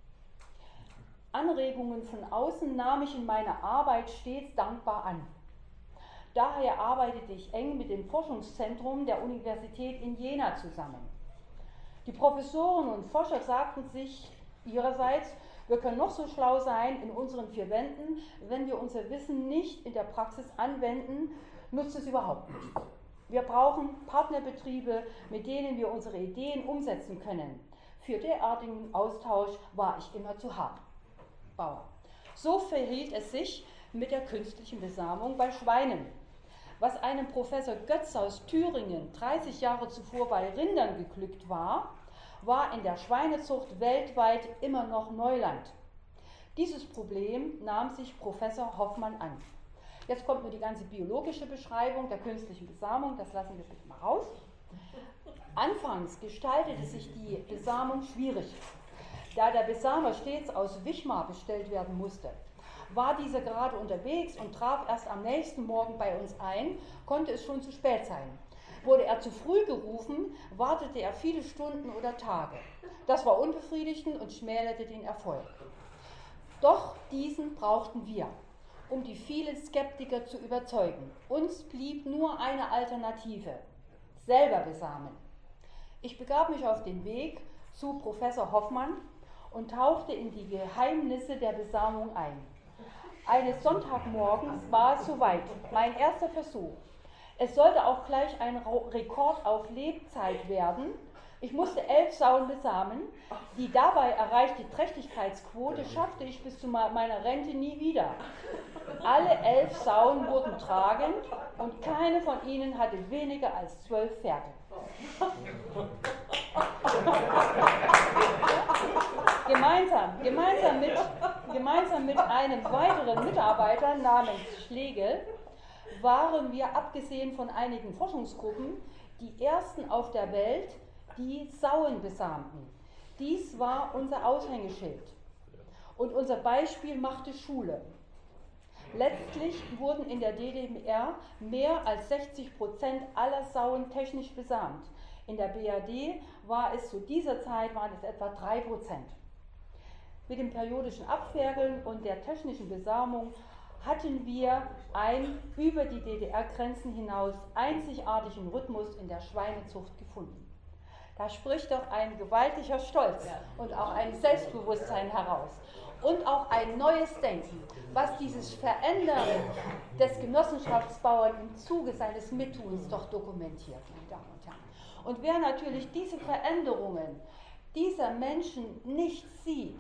S6: Anregungen von außen nahm ich in meiner Arbeit stets dankbar an. Daher arbeitete ich eng mit dem Forschungszentrum der Universität in Jena zusammen. Die Professoren und Forscher sagten sich ihrerseits, wir können noch so schlau sein in unseren vier Wänden, wenn wir unser Wissen nicht in der Praxis anwenden, nutzt es überhaupt nichts. Wir brauchen Partnerbetriebe, mit denen wir unsere Ideen umsetzen können. Für derartigen Austausch war ich immer zu haben. Bauer. So verhielt es sich mit der künstlichen Besamung bei Schweinen. Was einem Professor Götz aus Thüringen dreißig Jahre zuvor bei Rindern geglückt war, war in der Schweinezucht weltweit immer noch Neuland. Dieses Problem nahm sich Professor Hoffmann an. Jetzt kommt nur die ganze biologische Beschreibung der künstlichen Besamung, das lassen wir bitte mal raus. Anfangs gestaltete sich die Besamung schwierig. Da der Besamer stets aus Wichmar bestellt werden musste, war dieser gerade unterwegs und traf erst am nächsten Morgen bei uns ein, konnte es schon zu spät sein. Wurde er zu früh gerufen, wartete er viele Stunden oder Tage. Das war unbefriedigend und schmälerte den Erfolg. Doch diesen brauchten wir, um die vielen Skeptiker zu überzeugen. Uns blieb nur eine Alternative: selber besamen. Ich begab mich auf den Weg zu Professor Hoffmann und tauchte in die Geheimnisse der Besamung ein. Eines Sonntagmorgens war es soweit, mein erster Versuch. Es sollte auch gleich ein Rekord auf Lebzeit werden. Ich musste elf Sauen besamen. Die dabei erreichte Trächtigkeitsquote schaffte ich bis zu meiner Rente nie wieder. Alle elf Sauen wurden tragend und keine von ihnen hatte weniger als zwölf Pferde. Gemeinsam, gemeinsam, mit, gemeinsam mit einem weiteren Mitarbeiter namens Schlegel waren wir, abgesehen von einigen Forschungsgruppen, die ersten auf der Welt, die Sauen besamten. Dies war unser Aushängeschild und unser Beispiel machte Schule. Letztlich wurden in der D D R mehr als sechzig Prozent aller Sauen technisch besamt. In der B R D war es zu dieser Zeit waren es etwa drei Prozent. Mit dem periodischen Abferkeln und der technischen Besamung hatten wir einen über die D D R-Grenzen hinaus einzigartigen Rhythmus in der Schweinezucht gefunden. Da spricht doch ein gewaltiger Stolz und auch ein Selbstbewusstsein heraus. Und auch ein neues Denken, was dieses Verändern des Genossenschaftsbauern im Zuge seines Mittuns doch dokumentiert, meine Damen und Herren. Und wer natürlich diese Veränderungen dieser Menschen nicht sieht,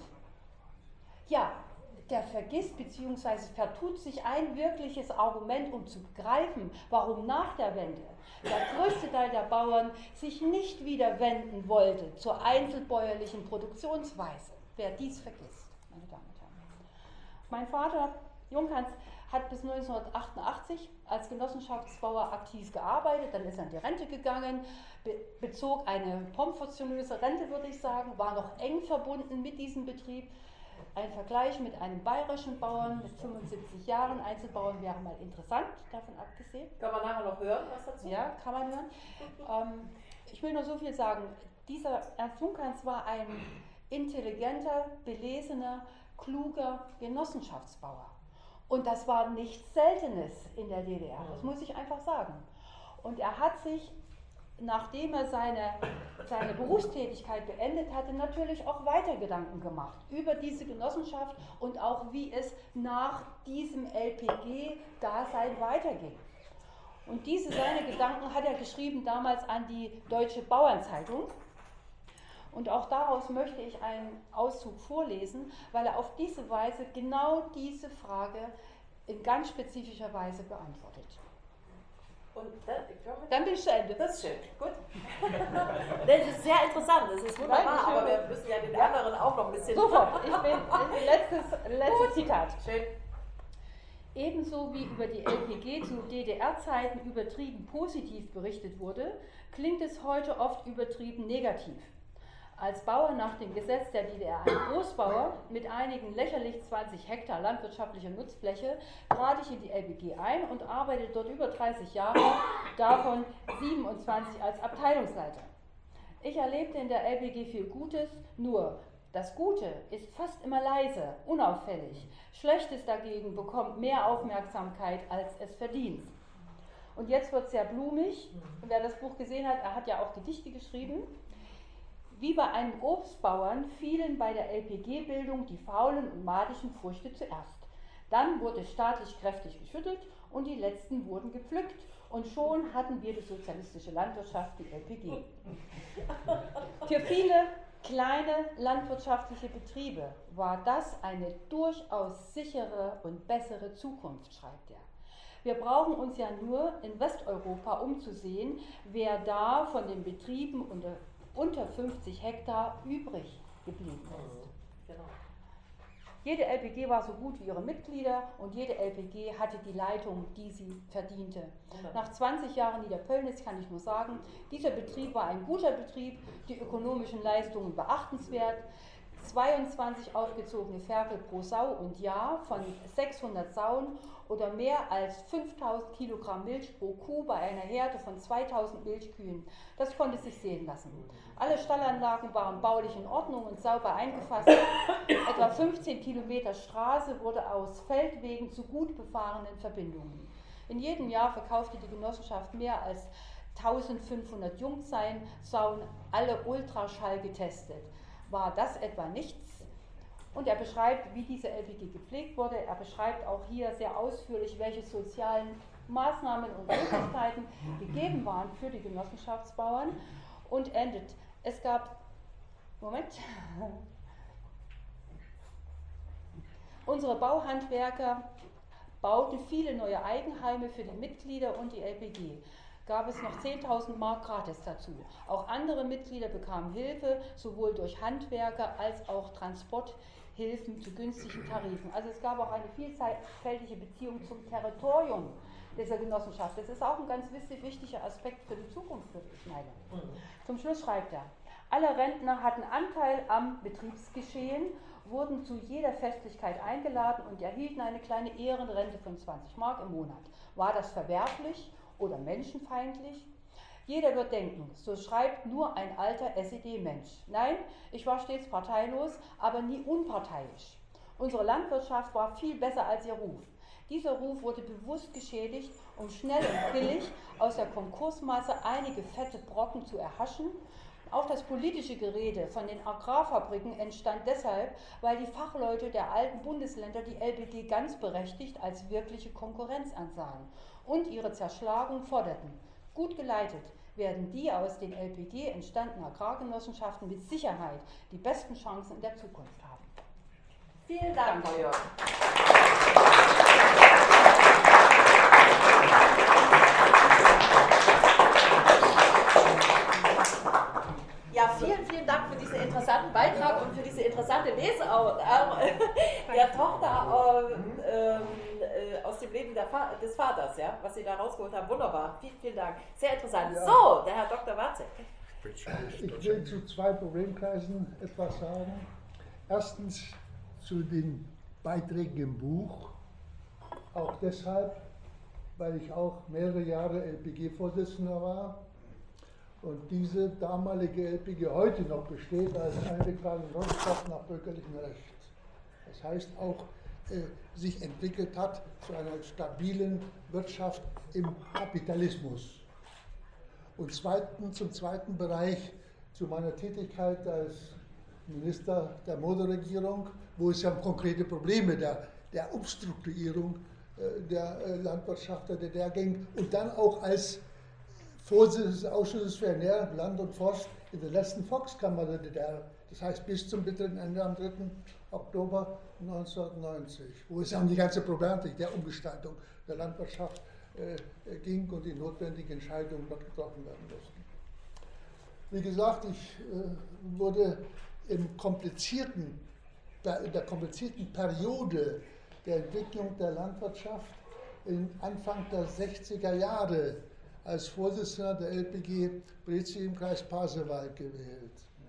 S6: ja, der vergisst bzw. vertut sich ein wirkliches Argument, um zu begreifen, warum nach der Wende der größte Teil der Bauern sich nicht wieder wenden wollte zur einzelbäuerlichen Produktionsweise. Wer dies vergisst, meine Damen und Herren. Mein Vater, Junghans, hat bis neunzehnhundertachtundachtzig als Genossenschaftsbauer aktiv gearbeitet, dann ist er in die Rente gegangen, be bezog eine proportionöse Rente, würde ich sagen, war noch eng verbunden mit diesem Betrieb. Ein Vergleich mit einem bayerischen Bauern mit fünfundsiebzig Jahren, Einzelbauern, wäre mal interessant, davon abgesehen.
S1: Kann man nachher noch hören, was dazu?
S6: Ja, kann man hören. ähm, ich will nur so viel sagen, dieser Ernst Junghans war ein intelligenter, belesener, kluger Genossenschaftsbauer. Und das war nichts Seltenes in der D D R, das muss ich einfach sagen. Und er hat sich, nachdem er seine, seine Berufstätigkeit beendet hatte, natürlich auch weiter Gedanken gemacht über diese Genossenschaft und auch wie es nach diesem L P G-Dasein weiterging. Und diese seine Gedanken hat er geschrieben damals an die Deutsche Bauernzeitung. Und auch daraus möchte ich einen Auszug vorlesen, weil er auf diese Weise genau diese Frage in ganz spezifischer Weise beantwortet.
S1: Und dann, ich glaube,
S6: Dann bin ich zu Ende.
S1: das ist schön, gut. Das ist sehr interessant, das ist wunderbar,
S6: Dankeschön.
S1: aber wir müssen ja den anderen auch noch ein bisschen...
S6: Sofort, ich bin, letztes, letztes Zitat.
S1: Schön.
S6: Ebenso wie über die L P G zu D D R-Zeiten übertrieben positiv berichtet wurde, klingt es heute oft übertrieben negativ. Als Bauer nach dem Gesetz der D D R ein Großbauer mit einigen lächerlich zwanzig Hektar landwirtschaftlicher Nutzfläche trat ich in die L P G ein und arbeitete dort über dreißig Jahre, davon siebenundzwanzig als Abteilungsleiter. Ich erlebte in der L P G viel Gutes, nur das Gute ist fast immer leise, unauffällig. Schlechtes dagegen bekommt mehr Aufmerksamkeit, als es verdient. Und jetzt wird es sehr blumig. Wer das Buch gesehen hat, er hat ja auch Gedichte geschrieben. Wie bei einem Obstbauern fielen bei der L P G-Bildung die faulen und madischen Früchte zuerst. Dann wurde staatlich kräftig geschüttelt und die letzten wurden gepflückt Und schon hatten wir die sozialistische Landwirtschaft, die L P G. Für viele kleine landwirtschaftliche Betriebe war das eine durchaus sichere und bessere Zukunft, schreibt er. Wir brauchen uns ja nur in Westeuropa umzusehen, wer da von den Betrieben unter, unter fünfzig Hektar übrig geblieben ist.
S1: Genau.
S6: Jede L P G war so gut wie ihre Mitglieder und jede L P G hatte die Leitung, die sie verdiente. Nach zwanzig Jahren Niederpöllnitz kann ich nur sagen, dieser Betrieb war ein guter Betrieb, die ökonomischen Leistungen beachtenswert, zweiundzwanzig aufgezogene Ferkel pro Sau und Jahr von sechshundert Sauen oder mehr als fünftausend Kilogramm Milch pro Kuh bei einer Herde von zweitausend Milchkühen. Das konnte sich sehen lassen. Alle Stallanlagen waren baulich in Ordnung und sauber eingefasst. Etwa fünfzehn Kilometer Straße wurde aus Feldwegen zu gut befahrenen Verbindungen. In jedem Jahr verkaufte die Genossenschaft mehr als eintausendfünfhundert Jungsauen, alle Ultraschall getestet. War das etwa nichts? Und er beschreibt, wie diese L P G gepflegt wurde. Er beschreibt auch hier sehr ausführlich, welche sozialen Maßnahmen und Möglichkeiten gegeben waren für die Genossenschaftsbauern und endet. Es gab, Moment, unsere Bauhandwerker bauten viele neue Eigenheime für die Mitglieder und die L P G. Gab es noch zehntausend Mark gratis dazu. Auch andere Mitglieder bekamen Hilfe, sowohl durch Handwerker als auch Transporthilfen zu günstigen Tarifen. Also es gab auch eine vielfältige Beziehung zum Territorium dieser Genossenschaft. Das ist auch ein ganz wichtiger Aspekt für die Zukunft, würde ich meinen. Zum Schluss schreibt er, alle Rentner hatten Anteil am Betriebsgeschehen, wurden zu jeder Festlichkeit eingeladen und erhielten eine kleine Ehrenrente von zwanzig Mark im Monat. War das verwerflich oder menschenfeindlich? Jeder wird denken, so schreibt nur ein alter S E D-Mensch. Nein, ich war stets parteilos, aber nie unparteiisch. Unsere Landwirtschaft war viel besser als ihr Ruf. Dieser Ruf wurde bewusst geschädigt, um schnell und billig aus der Konkursmasse einige fette Brocken zu erhaschen. Auch das politische Gerede von den Agrarfabriken entstand deshalb, weil die Fachleute der alten Bundesländer die L P G ganz berechtigt als wirkliche Konkurrenz ansahen und ihre Zerschlagung forderten. Gut geleitet werden die aus den L P G entstandenen Agrargenossenschaften mit Sicherheit die besten Chancen in der Zukunft haben.
S1: Vielen Dank, Frau Jörg. Ja, vielen, vielen Dank für diesen interessanten Beitrag und für diese interessante Lese auch, auch der Tochter äh, äh, aus dem Leben der Fa des Vaters, ja, was Sie da rausgeholt haben. Wunderbar, vielen, vielen Dank. Sehr interessant. Ja. So, der Herr Doktor Watzek.
S5: Ich will zu zwei Problemkreisen etwas sagen. Erstens zu den Beiträgen im Buch. Auch deshalb, weil ich auch mehrere Jahre L P G-Vorsitzender war. Und diese damalige L P G heute noch besteht als eingetragene Genossenschaft nach bürgerlichem Recht. Das heißt auch, äh, sich entwickelt hat zu einer stabilen Wirtschaft im Kapitalismus. Und zweitens, zum zweiten Bereich, zu meiner Tätigkeit als Minister der Moderregierung, wo es ja um konkrete Probleme der, der Umstrukturierung äh, der äh, Landwirtschaft der D D R ging und dann auch als Vorsitzender des Ausschusses für Ernährung, Land und Forst in der letzten Volkskammer der D D R, das heißt bis zum bitteren Ende am dritten Oktober neunzehnhundertneunzig, wo es um die ganze Problematik der Umgestaltung der Landwirtschaft äh, ging und die notwendigen Entscheidungen dort getroffen werden mussten. Wie gesagt, ich äh, wurde im komplizierten, in der komplizierten Periode der Entwicklung der Landwirtschaft in Anfang der sechziger Jahre als Vorsitzender der L P G Brezzi im Kreis Pasewalk gewählt.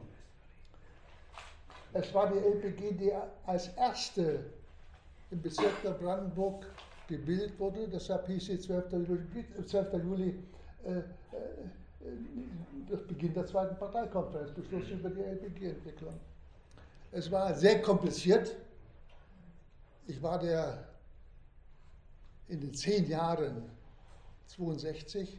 S5: Es war die L P G, die als erste im Bezirk der Brandenburg gebildet wurde, deshalb hieß sie zwölfter Juli äh, äh, das Beginn der zweiten Parteikonferenz, Beschluss über die L P G-Entwicklung. Es war sehr kompliziert. Ich war der in den zehn Jahren zweiundsechzig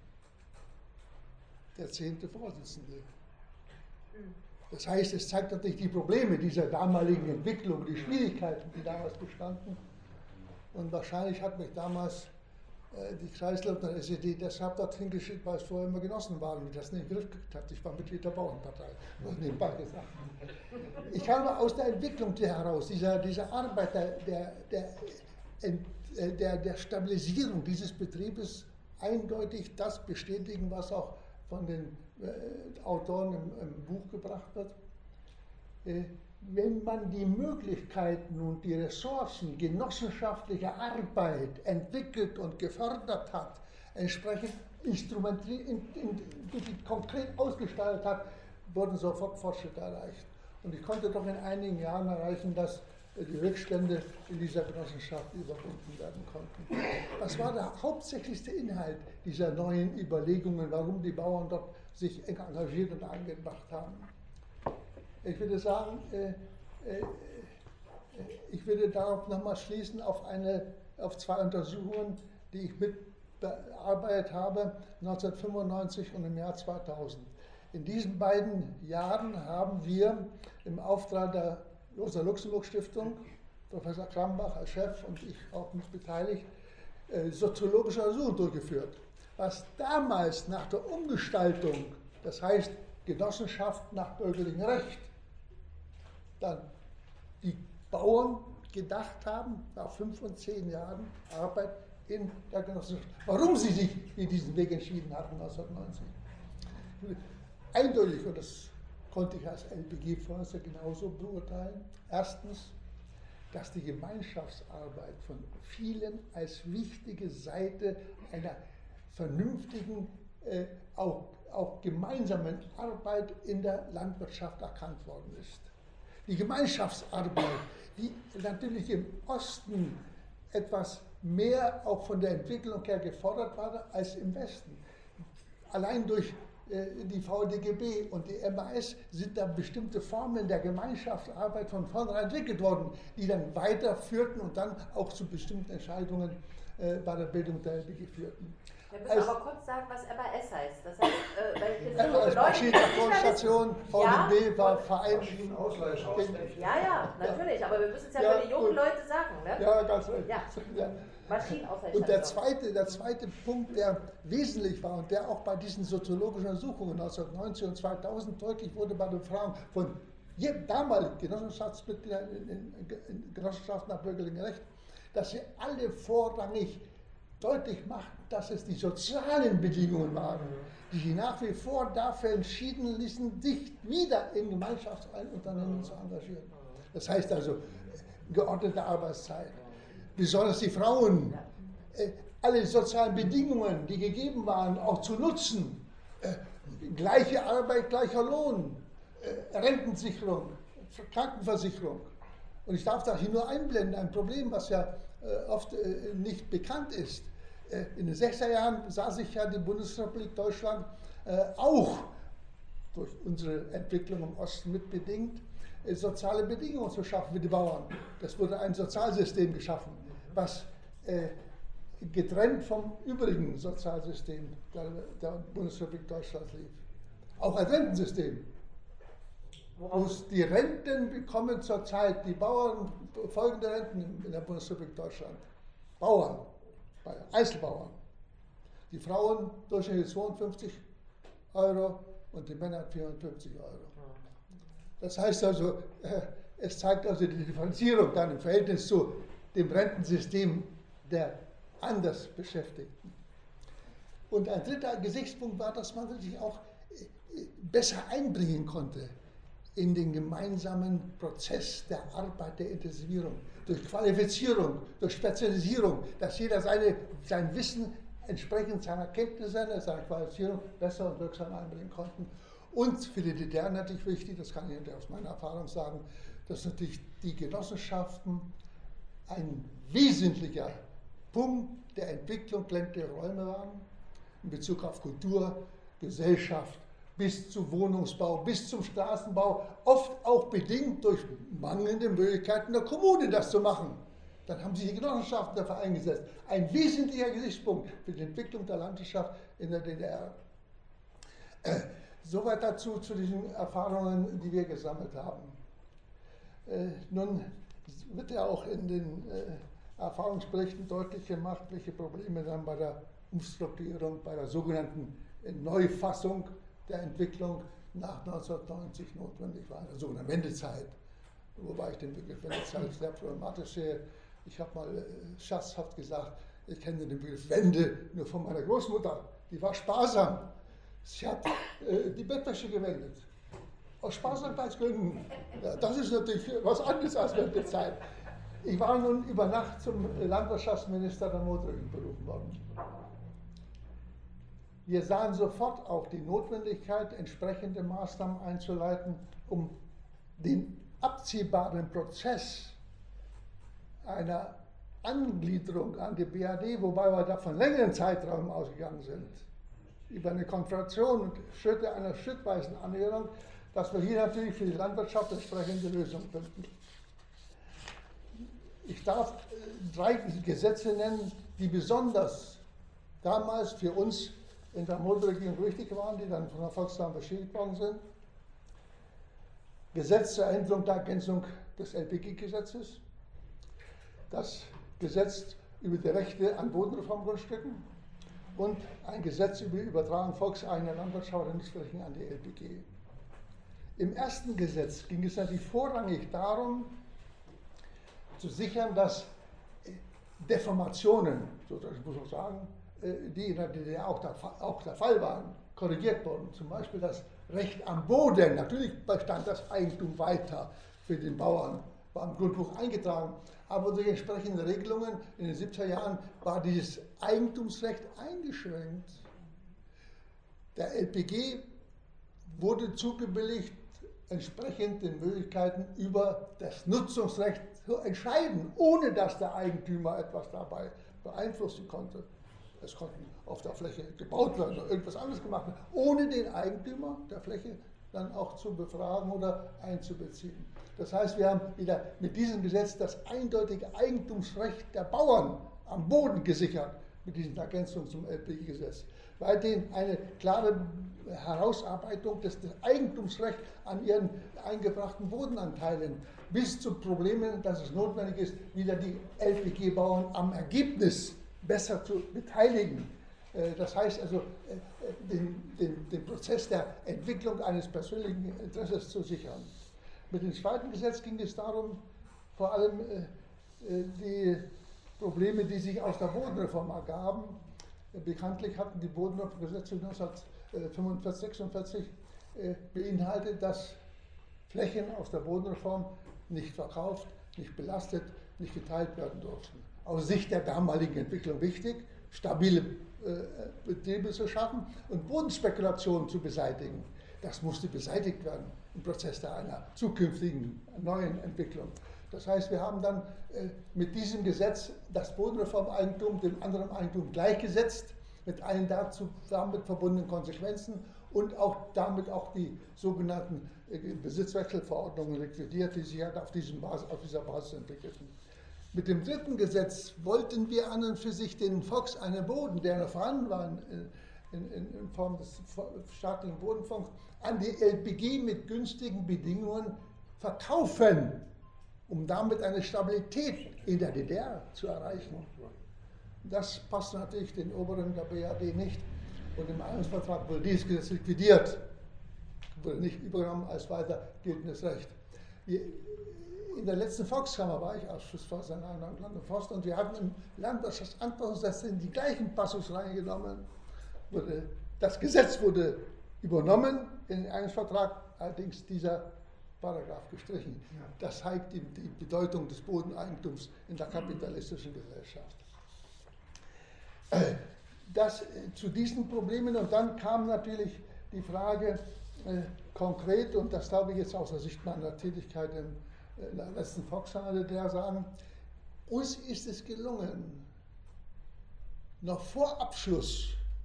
S5: der zehnte Vorsitzende. Das heißt, es zeigt natürlich die Probleme dieser damaligen Entwicklung, die Schwierigkeiten, die damals bestanden. Und wahrscheinlich hat mich damals die Kreisläufe der S E D deshalb dorthin geschickt, weil es vorher immer Genossen waren, die das nicht in den Griff gekriegt hat. Ich war Mitglied der Bauernpartei, nur nebenbei gesagt. Ich habe aus der Entwicklung heraus, dieser, dieser Arbeit der, der, der, der, der Stabilisierung dieses Betriebes eindeutig das bestätigen, was auch von den äh, Autoren im, im Buch gebracht wird. Äh, wenn man die Möglichkeiten und die Ressourcen genossenschaftlicher Arbeit entwickelt und gefördert hat, entsprechend instrumentiert, in, in, konkret ausgestaltet hat, wurden sofort Fortschritte erreicht. Und ich konnte doch in einigen Jahren erreichen, dass die Rückstände in dieser Genossenschaft überwunden werden konnten. Was war der hauptsächlichste Inhalt dieser neuen Überlegungen, warum die Bauern dort sich engagiert und eingebracht haben? Ich würde sagen, äh, äh, ich würde darauf nochmal schließen auf, eine, auf zwei Untersuchungen, die ich mitbearbeitet habe, neunzehnhundertfünfundneunzig und im Jahr zweitausend. In diesen beiden Jahren haben wir im Auftrag der Rosa-Luxemburg-Stiftung, Professor Krambach als Chef und ich auch mich beteiligt, äh, soziologische Untersuchungen durchgeführt. Was damals nach der Umgestaltung, das heißt Genossenschaft nach bürgerlichem Recht, dann die Bauern gedacht haben, nach fünf und zehn Jahren Arbeit in der Genossenschaft, warum sie sich in diesen Weg entschieden hatten neunzehnhundertneunzig. Eindeutig, und das konnte ich als L P G-Förster genauso beurteilen, erstens, dass die Gemeinschaftsarbeit von vielen als wichtige Seite einer vernünftigen, äh, auch, auch gemeinsamen Arbeit in der Landwirtschaft erkannt worden ist. Die Gemeinschaftsarbeit, die natürlich im Osten etwas mehr auch von der Entwicklung her gefordert war als im Westen. Allein durch äh, die V D G B und die M A S sind da bestimmte Formen der Gemeinschaftsarbeit von vornherein entwickelt worden, die dann weiterführten und dann auch zu bestimmten Entscheidungen äh, bei der Bildung der L P G führten.
S1: Wir müssen
S5: Als,
S1: aber kurz sagen, was M A S heißt. Das heißt, äh, weil hier sind
S5: also als Maschinenkonstruktion, V D B war Verein.
S1: Ja, ja, natürlich, aber wir müssen es ja,
S5: Ja,
S1: für die jungen
S5: gut.
S1: Leute sagen. Ne?
S5: Ja, ganz recht.
S1: Ja.
S5: Ja.
S1: Maschinenausleihstation.
S5: Und der zweite, der zweite Punkt, der wesentlich war und der auch bei diesen soziologischen Untersuchungen neunzehnhundertneunzig und zweitausend deutlich wurde bei den Fragen von damaligen Genossenschaftsmitgliedern in, in, in Genossenschaften nach bürgerlichem Recht, dass sie alle vorrangig deutlich machten, dass es die sozialen Bedingungen waren, die sie nach wie vor dafür entschieden ließen, sich wieder in Gemeinschaftsunternehmen zu engagieren. Das heißt also geordnete Arbeitszeit. Besonders die Frauen, äh, alle sozialen Bedingungen, die gegeben waren, auch zu nutzen. Äh, gleiche Arbeit, gleicher Lohn, äh, Rentensicherung, Krankenversicherung. Und ich darf da hier nur einblenden, ein Problem, was ja äh, oft äh, nicht bekannt ist. Äh, in den sechziger Jahren sah sich ja die Bundesrepublik Deutschland äh, auch durch unsere Entwicklung im Osten mitbedingt, äh, soziale Bedingungen zu schaffen für die Bauern. Das wurde ein Sozialsystem geschaffen, was äh, getrennt vom übrigen Sozialsystem der, der Bundesrepublik Deutschland lief. Auch ein Rentensystem. Wo die Renten bekommen zurzeit die Bauern folgende Renten in der Bundesrepublik Deutschland. Bauern, bei Einzelbauern. Die Frauen durchschnittlich zweiundfünfzig Euro und die Männer vierhundertfünfzig Euro. Das heißt also, es zeigt also die Differenzierung dann im Verhältnis zu dem Rentensystem der anders Beschäftigten. Und ein dritter Gesichtspunkt war, dass man sich auch besser einbringen konnte in den gemeinsamen Prozess der Arbeit, der Intensivierung, durch Qualifizierung, durch Spezialisierung, dass jeder seine, sein Wissen entsprechend seiner Kenntnisse, seiner Qualifizierung besser und wirksam einbringen konnte. Und für die D D R natürlich wichtig, das kann ich aus meiner Erfahrung sagen, dass natürlich die Genossenschaften ein wesentlicher Punkt der Entwicklung ländlicher Räume waren, in Bezug auf Kultur, Gesellschaft, bis zum Wohnungsbau, bis zum Straßenbau, oft auch bedingt durch mangelnde Möglichkeiten der Kommune, das zu machen. Dann haben sich die Genossenschaften dafür eingesetzt. Ein wesentlicher Gesichtspunkt für die Entwicklung der Landwirtschaft in der D D R. Äh, soweit dazu zu diesen Erfahrungen, die wir gesammelt haben. Äh, nun wird ja auch in den äh, Erfahrungsberichten deutlich gemacht, welche Probleme dann bei der Umstrukturierung, bei der sogenannten Neufassung der Entwicklung nach neunzehnhundertneunzig notwendig war, der sogenannten Wendezeit. Wobei ich den Begriff Wendezeit sehr problematisch sehe. Ich habe mal äh, scherzhaft gesagt, ich kenne den Begriff Wende nur von meiner Großmutter. Die war sparsam. Sie hat äh, die Bettwäsche gewendet. Aus Sparsamkeitsgründen. Ja, das ist natürlich was anderes als Wendezeit. Ich war nun über Nacht zum Landwirtschaftsminister der Notregierung berufen worden. Wir sahen sofort auch die Notwendigkeit, entsprechende Maßnahmen einzuleiten, um den abziehbaren Prozess einer Angliederung an die B R D, wobei wir da von längeren Zeitraum ausgegangen sind, über eine Konfrontation und Schritte einer schrittweisen Annäherung, dass wir hier natürlich für die Landwirtschaft entsprechende Lösungen finden. Ich darf drei Gesetze nennen, die besonders damals für uns in der Notregierung wichtig waren, die dann von der Volkskammer beschädigt worden sind. Gesetz zur Änderung der Ergänzung des L P G-Gesetzes, das Gesetz über die Rechte an Bodenreformgrundstücken und ein Gesetz über die Übertragung volkseigener Landwirtschaftsflächen an die L P G. Im ersten Gesetz ging es natürlich vorrangig darum, zu sichern, dass Deformationen, so muss man sagen, die in der D D R auch der, auch der Fall waren, korrigiert wurden. Zum Beispiel das Recht am Boden. Natürlich bestand das Eigentum weiter für den Bauern, war im Grundbuch eingetragen. Aber durch entsprechende Regelungen in den siebziger Jahren war dieses Eigentumsrecht eingeschränkt. Der L P G wurde zugebilligt, entsprechend den Möglichkeiten über das Nutzungsrecht zu entscheiden, ohne dass der Eigentümer etwas dabei beeinflussen konnte. Es konnten auf der Fläche gebaut werden oder irgendwas anderes gemacht werden, ohne den Eigentümer der Fläche dann auch zu befragen oder einzubeziehen. Das heißt, wir haben wieder mit diesem Gesetz das eindeutige Eigentumsrecht der Bauern am Boden gesichert, mit diesen Ergänzungen zum L P G-Gesetz. Weiterhin eine klare Herausarbeitung des, des Eigentumsrechts an ihren eingebrachten Bodenanteilen, bis zu Problemen, dass es notwendig ist, wieder die L P G-Bauern am Ergebnis besser zu beteiligen. Das heißt also, den, den, den Prozess der Entwicklung eines persönlichen Interesses zu sichern. Mit dem zweiten Gesetz ging es darum, vor allem die Probleme, die sich aus der Bodenreform ergaben. Bekanntlich hatten die Bodenreformgesetze neunzehnhundertfünfundvierzig, sechsundvierzig beinhaltet, dass Flächen aus der Bodenreform nicht verkauft, nicht belastet, nicht geteilt werden durften. Aus Sicht der damaligen Entwicklung wichtig, stabile äh, Betriebe zu schaffen und Bodenspekulationen zu beseitigen. Das musste beseitigt werden im Prozess einer zukünftigen neuen Entwicklung. Das heißt, wir haben dann äh, mit diesem Gesetz das Bodenreformeigentum dem anderen Eigentum gleichgesetzt, mit allen dazu damit verbundenen Konsequenzen und auch damit auch die sogenannten äh, Besitzwechselverordnungen liquidiert, die sich halt auf, diesem Basis, auf dieser Basis entwickelten. Mit dem dritten Gesetz wollten wir an und für sich den volkseigenen Boden, der noch vorhanden war in, in, in Form des staatlichen Bodenfonds, an die L P G mit günstigen Bedingungen verkaufen, um damit eine Stabilität in der D D R zu erreichen. Das passt natürlich den Oberen der B R D nicht und im Einigungsvertrag wurde dieses Gesetz liquidiert, wurde nicht übernommen als weiter geltendes Recht. Wir, in der letzten Volkskammer war ich Ausschussvorsitzender an Land und Forst und wir hatten im Landwirtschaftsanpassungsgesetz in die gleichen Passus reingenommen. Wurde, das Gesetz wurde übernommen in den Einigungsvertrag, allerdings dieser Paragraph gestrichen. Das zeigt die, die Bedeutung des Bodeneigentums in der kapitalistischen Gesellschaft. Das äh, zu diesen Problemen und dann kam natürlich die Frage äh, konkret, und das darf ich jetzt aus der Sicht meiner Tätigkeit im in der letzten Volkskammer der sagen, uns ist es gelungen, noch vor Abschluss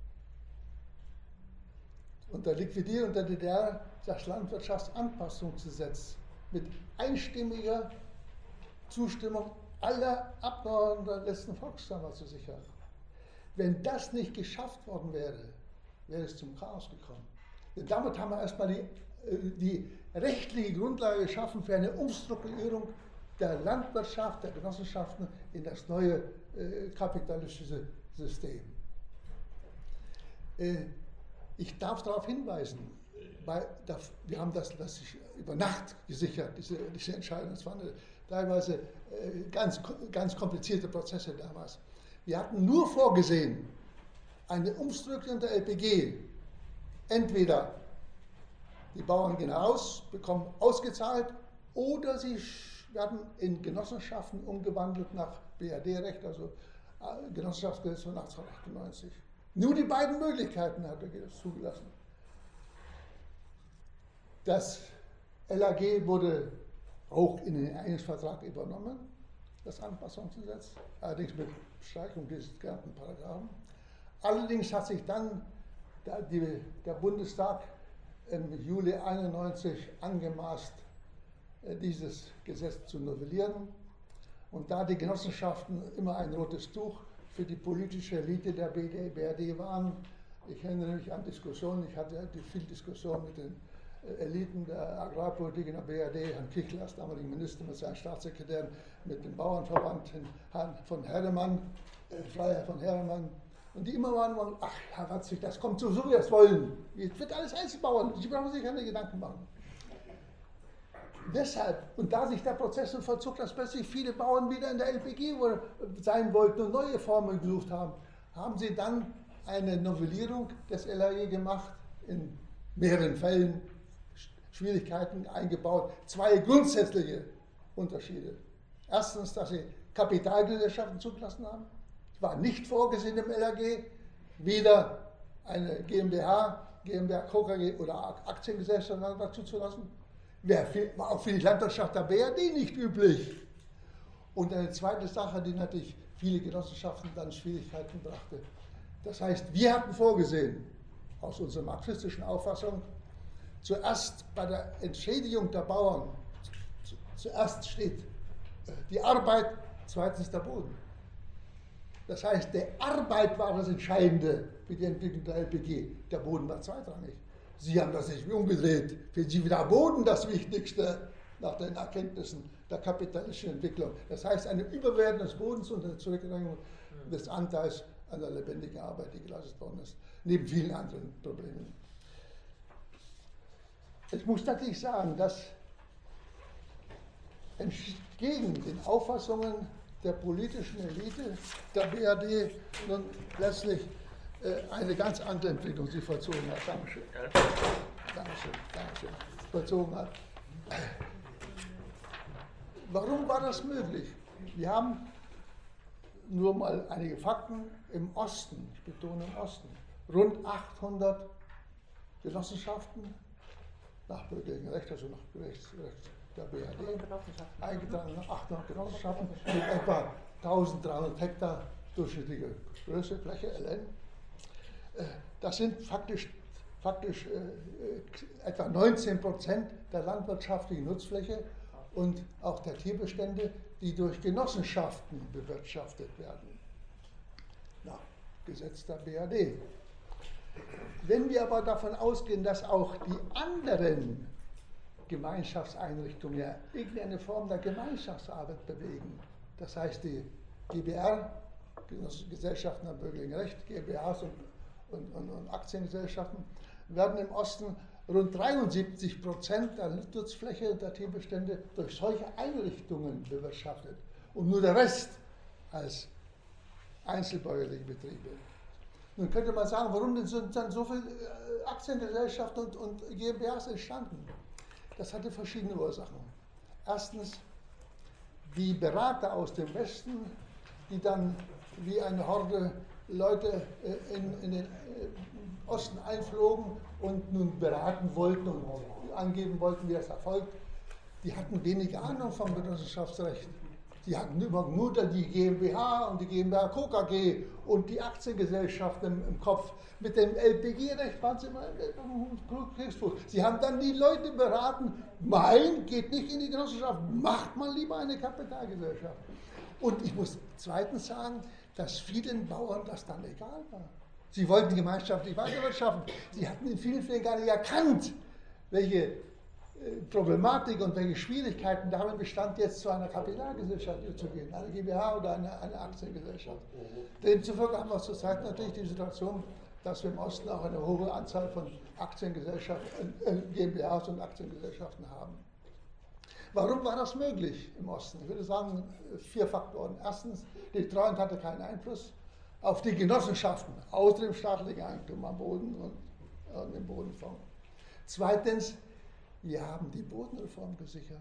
S5: unter Liquidierung der D D R das Landwirtschaftsanpassungsgesetz mit einstimmiger Zustimmung aller Abgeordneten der letzten Volkskammer zu sichern. Wenn das nicht geschafft worden wäre, wäre es zum Chaos gekommen. Denn damit haben wir erstmal die, die rechtliche Grundlage geschaffen für eine Umstrukturierung der Landwirtschaft, der Genossenschaften in das neue äh, kapitalistische System. Äh, ich darf darauf hinweisen, weil da, wir haben das, das über Nacht gesichert, diese, diese Entscheidung. Das waren teilweise äh, ganz, ganz komplizierte Prozesse damals. Wir hatten nur vorgesehen, eine Umstrukturierung der L P G. Entweder die Bauern gehen raus, bekommen ausgezahlt, oder sie werden in Genossenschaften umgewandelt nach B R D-Recht, also Genossenschaftsgesetz von achtzehnhundertachtundneunzig. Nur die beiden Möglichkeiten hat er zugelassen. Das L A G wurde auch in den Einigungsvertrag übernommen, das Anpassungsgesetz, allerdings mit Streichung dieses genannten Paragraphen. Allerdings hat sich dann der, die, der Bundestag im Juli einundneunzig angemaßt, dieses Gesetz zu novellieren. Und da die Genossenschaften immer ein rotes Tuch für die politische Elite der B R D waren, ich erinnere mich an Diskussionen, ich hatte viel Diskussion mit den Eliten der Agrarpolitik in der B R D, Herrn Kichler als damaligen Minister mit seinen Staatssekretären, mit dem Bauernverband Herrn von Herdemann, äh, Freiherr von Herdemann, und die immer waren, ach Herr Watzig, das kommt so, so wie wir es wollen. Jetzt wird alles Einzelbauern, Sie brauchen sich keine Gedanken machen. Deshalb, und da sich der Prozess so vollzog, dass plötzlich viele Bauern wieder in der L P G sein wollten und neue Formen gesucht haben, haben sie dann eine Novellierung des L A G gemacht, in mehreren Fällen Schwierigkeiten eingebaut. Zwei grundsätzliche Unterschiede. Erstens, dass sie Kapitalgesellschaften zugelassen haben. Es war nicht vorgesehen im L A G, weder eine GmbH, GmbH, K K G oder Aktiengesellschaft dazu zu lassen. War auch für die Landwirtschaft der B R D nicht üblich. Und eine zweite Sache, die natürlich viele Genossenschaften dann Schwierigkeiten brachte. Das heißt, wir hatten vorgesehen, aus unserer marxistischen Auffassung, zuerst bei der Entschädigung der Bauern, zuerst steht die Arbeit, zweitens der Boden. Das heißt, der Arbeit war das Entscheidende für die Entwicklung der L P G, der Boden war zweitrangig. Sie haben das nicht umgedreht. Für Sie war der Boden das Wichtigste nach den Erkenntnissen der kapitalistischen Entwicklung. Das heißt, eine Überwertung des Bodens und eine Zurückdrängung des Anteils an der lebendigen Arbeit, die geleistet worden ist, neben vielen anderen Problemen. Ich muss natürlich sagen, dass entgegen den Auffassungen der politischen Elite der B R D nun letztlich eine ganz andere Entwicklung sich vollzogen hat. Dankeschön. Dankeschön. Dankeschön. Vollzogen hat. Warum war das möglich? Wir haben nur mal einige Fakten im Osten, ich betone im Osten, rund achthundert Genossenschaften nach bürgerlichem Recht, also nach Recht der B R D, eingetragen achthundert Genossenschaften mit etwa eintausenddreihundert Hektar durchschnittliche Größe, Fläche, L N. Das sind faktisch, faktisch äh, etwa neunzehn Prozent der landwirtschaftlichen Nutzfläche und auch der Tierbestände, die durch Genossenschaften bewirtschaftet werden, nach Gesetz der B R D. Wenn wir aber davon ausgehen, dass auch die anderen Gemeinschaftseinrichtungen ja irgendeine Form der Gemeinschaftsarbeit bewegen, das heißt die G b R, Gesellschaften am bürgerlichen Recht, GmbHs und Und, und, und Aktiengesellschaften, werden im Osten rund dreiundsiebzig Prozent der Nutzfläche der Tierbestände durch solche Einrichtungen bewirtschaftet und nur der Rest als einzelbäuerliche Betriebe. Nun könnte man sagen, warum sind dann so viele Aktiengesellschaften und, und GmbHs entstanden? Das hatte verschiedene Ursachen. Erstens, die Berater aus dem Westen, die dann wie eine Horde Leute in, in den Osten einflogen und nun beraten wollten und angeben wollten, wie das erfolgt, die hatten wenig Ahnung vom Genossenschaftsrecht. Die hatten nur die GmbH und die GmbH K K G und die Aktiengesellschaft im, im Kopf. Mit dem L P G-Recht waren sie immer im Kriegsfuß. Sie haben dann die Leute beraten, nein, geht nicht in die Genossenschaft, macht mal lieber eine Kapitalgesellschaft. Und ich muss zweitens sagen, dass vielen Bauern das dann egal war. Sie wollten gemeinschaftlich weiterwirtschaften. Sie hatten in vielen Fällen gar nicht erkannt, welche Problematik und welche Schwierigkeiten darin bestand, jetzt zu einer Kapitalgesellschaft zu gehen, eine GmbH oder eine, eine Aktiengesellschaft. Demzufolge haben wir zurzeit natürlich die Situation, dass wir im Osten auch eine hohe Anzahl von Aktiengesellschaften, äh, GmbHs und Aktiengesellschaften haben. Warum war das möglich im Osten? Ich würde sagen, vier Faktoren. Erstens, die Treuhand hatte keinen Einfluss auf die Genossenschaften, außer dem staatlichen Eigentum am Boden und, und dem Bodenfonds. Zweitens, wir haben die Bodenreform gesichert.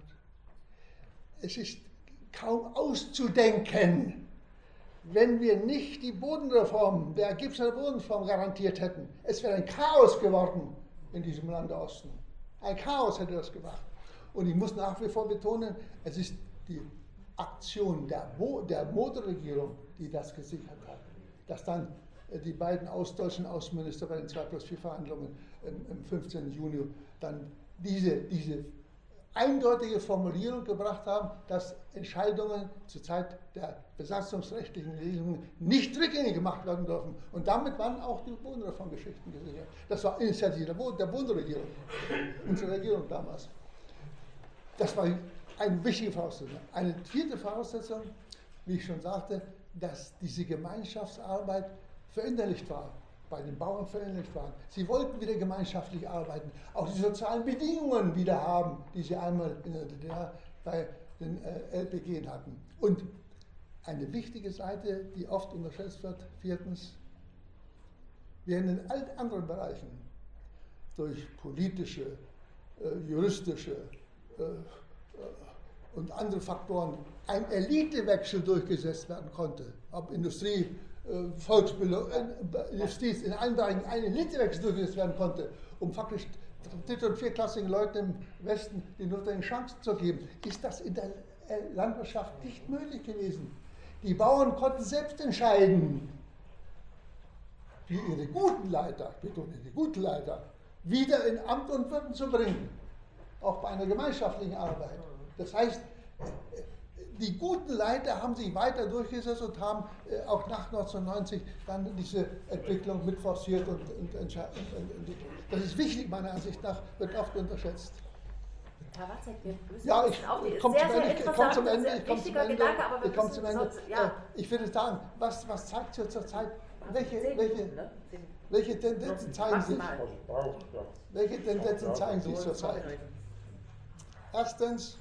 S5: Es ist kaum auszudenken, wenn wir nicht die Bodenreform, der Ergebnis der Bodenreform garantiert hätten. Es wäre ein Chaos geworden in diesem Land Osten. Ein Chaos hätte das gemacht. Und ich muss nach wie vor betonen, es ist die Aktion der, Mo der Moder-Regierung, die das gesichert hat. Dass dann die beiden ostdeutschen Außenminister bei den zwei plus vier Verhandlungen am fünfzehnten Juni dann diese, diese eindeutige Formulierung gebracht haben, dass Entscheidungen zur Zeit der besatzungsrechtlichen Regelungen nicht rückgängig gemacht werden dürfen. Und damit waren auch die Bodenreformgeschichten gesichert. Das war Initiative der Bundesregierung, unsere Regierung damals. Das war eine wichtige Voraussetzung. Eine vierte Voraussetzung, wie ich schon sagte, dass diese Gemeinschaftsarbeit verinnerlicht war, bei den Bauern verinnerlicht waren. Sie wollten wieder gemeinschaftlich arbeiten, auch die sozialen Bedingungen wieder haben, die sie einmal in der D D R bei den äh, L P G hatten. Und eine wichtige Seite, die oft unterschätzt wird, viertens, wir in den allen anderen Bereichen durch politische, äh, juristische äh, äh, und andere Faktoren ein Elitewechsel durchgesetzt werden konnte, ob Industrie, äh, Volksbildung, äh, Justiz, in allen Bereichen ein Elitewechsel durchgesetzt werden konnte, um faktisch dritt- und viertklassigen Leuten im Westen die notwendigen Chancen zu geben, ist das in der Landwirtschaft nicht möglich gewesen. Die Bauern konnten selbst entscheiden, wie ihre guten Leiter, ich betone die guten Leiter, wieder in Amt und Würden zu bringen, auch bei einer gemeinschaftlichen Arbeit. Das heißt, die guten Leiter haben sich weiter durchgesetzt und haben äh, auch nach neunzehnhundertneunzig dann diese Entwicklung mit forciert und, und, und, und entwickelt. Das ist wichtig, meiner Ansicht nach, wird oft unterschätzt.
S1: Herr Watzek, wir müssen
S5: ja, ich komme zum Ende. Ich komme zum Ende. Ich komme zum Ende.
S1: Gedanke, aber wir
S5: ich komme zum Ende.
S1: Sonst, ja.
S5: Ich würde sagen, was, was zeigt sich zurzeit? Welche,
S1: Zehn
S5: welche,
S1: Minuten, ne?
S5: welche Tendenzen zeigen sich? Welche Tendenzen zeigen sich zurzeit? Erstens,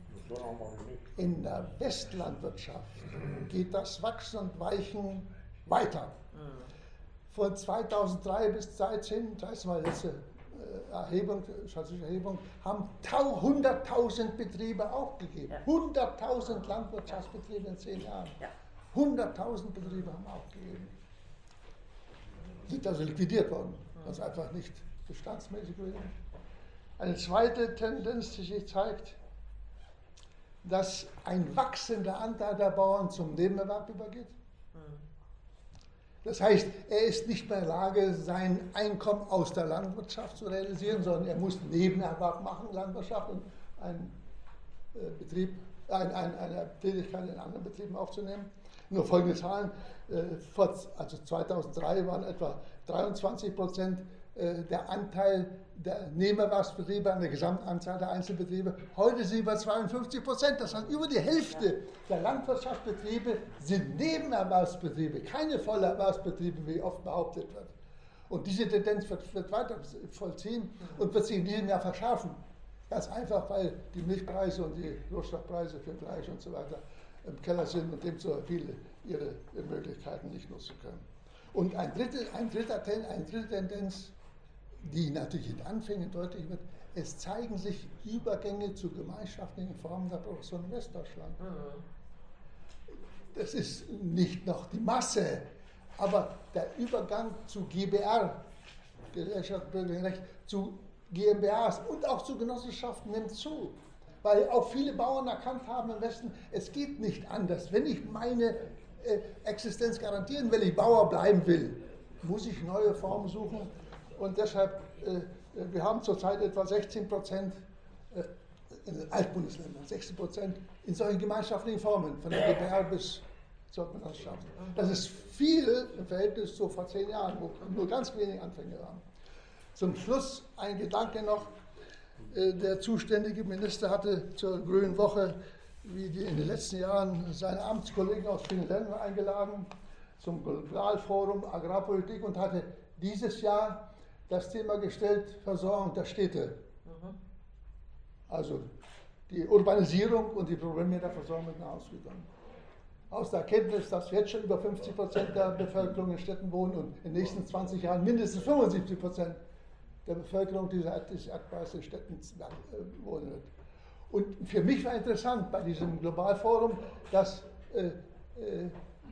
S5: in der Westlandwirtschaft geht das Wachsen und Weichen weiter. Von zweitausenddrei bis zweitausendzehn, das ist mal letzte Erhebung, statistische Erhebung, haben hunderttausend Betriebe aufgegeben. Ja. hunderttausend Landwirtschaftsbetriebe in zehn Jahren. Ja. hunderttausend Betriebe haben aufgegeben. Sind also liquidiert worden. Das ist einfach nicht bestandsmäßig gewesen. Eine zweite Tendenz, die sich zeigt, dass ein wachsender Anteil der Bauern zum Nebenerwerb übergeht. Das heißt, er ist nicht mehr in der Lage, sein Einkommen aus der Landwirtschaft zu realisieren, sondern er muss Nebenerwerb machen, Landwirtschaft, und einen äh, Betrieb, ein, ein, eine Tätigkeit in anderen Betrieben aufzunehmen. Nur folgende Zahlen: äh, vor, also zweitausenddrei waren etwa dreiundzwanzig Prozent äh, der Anteil der Nebenerwerbsbetriebe an der Gesamtanzahl der Einzelbetriebe. Heute sind wir zweiundfünfzig Prozent, das heißt, über die Hälfte der Landwirtschaftsbetriebe sind Nebenerwerbsbetriebe, keine Vollerwerbsbetriebe, wie oft behauptet wird. Und diese Tendenz wird, wird weiter vollziehen und wird sich in diesem Jahr verschärfen. Ganz einfach, weil die Milchpreise und die Rohstoffpreise für Fleisch und so weiter im Keller sind und demzufolge viele ihre Möglichkeiten nicht nutzen können. Und ein dritte, ein dritter, eine dritte Tendenz, die natürlich in Anfängen deutlich wird, es zeigen sich Übergänge zu gemeinschaftlichen Formen der Produktion in Westdeutschland. Das ist nicht noch die Masse, aber der Übergang zu G b R, Gesellschaft Bürgerlichen Recht, zu G m b As und auch zu Genossenschaften nimmt zu. Weil auch viele Bauern erkannt haben im Westen, es geht nicht anders. Wenn ich meine äh, Existenz garantieren will, ich Bauer bleiben will, muss ich neue Formen suchen. Und deshalb, äh, wir haben zurzeit etwa sechzehn Prozent äh, in den Altbundesländern, sechzehn Prozent in solchen gemeinschaftlichen Formen, von der G b R bis zur Genossenschaft. Das ist viel im Verhältnis zu vor zehn Jahren, wo nur ganz wenige Anfänge waren. Zum Schluss ein Gedanke noch. Der zuständige Minister hatte zur Grünen Woche, wie die in den letzten Jahren, seine Amtskollegen aus vielen Ländern eingeladen zum Globalforum Agrarpolitik und hatte dieses Jahr das Thema gestellt, Versorgung der Städte. Mhm. Also die Urbanisierung und die Probleme der Versorgung mit Nahrungsgütern. Aus der Erkenntnis, dass jetzt schon über fünfzig Prozent der Bevölkerung in Städten wohnen und in den nächsten zwanzig Jahren mindestens fünfundsiebzig Prozent der Bevölkerung dieser Erdkreis in Städten wohnen wird. Und für mich war interessant bei diesem Globalforum, dass äh, äh,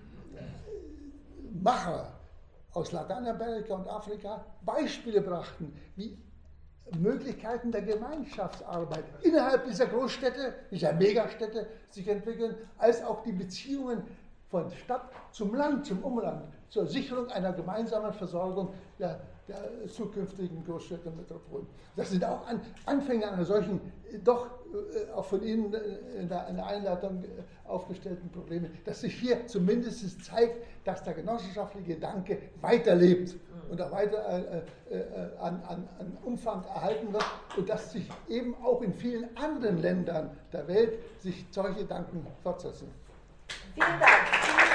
S5: Macher aus Lateinamerika und Afrika Beispiele brachten, wie Möglichkeiten der Gemeinschaftsarbeit innerhalb dieser Großstädte, dieser Megastädte sich entwickeln, als auch die Beziehungen von Stadt zum Land, zum Umland, zur Sicherung einer gemeinsamen Versorgung der, der zukünftigen Großstädte und Metropolen. Das sind auch an, Anfänge einer solchen, doch äh, auch von Ihnen in der, in der Einleitung äh, aufgestellten Probleme, dass sich hier zumindest zeigt, dass der genossenschaftliche Gedanke weiterlebt und auch weiter äh, äh, an, an, an Umfang erhalten wird und dass sich eben auch in vielen anderen Ländern der Welt sich solche Gedanken fortsetzen.
S1: Vielen Dank.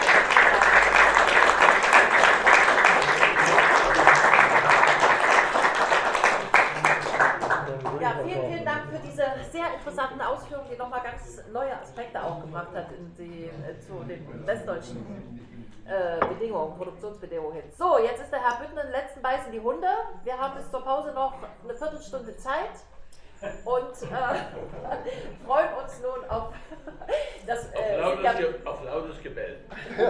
S1: Ja, vielen, vielen Dank für diese sehr interessanten Ausführungen, die nochmal ganz neue Aspekte auch gebracht hat in die, äh, zu den westdeutschen äh, Bedingungen, Produktionsbedingungen hin. So, jetzt ist der Herr Büttner, den letzten beißen die Hunde. Wir haben bis zur Pause noch eine Viertelstunde Zeit und äh, freuen uns nun auf das
S7: äh, auf, lautes ja, Ge auf lautes Gebell.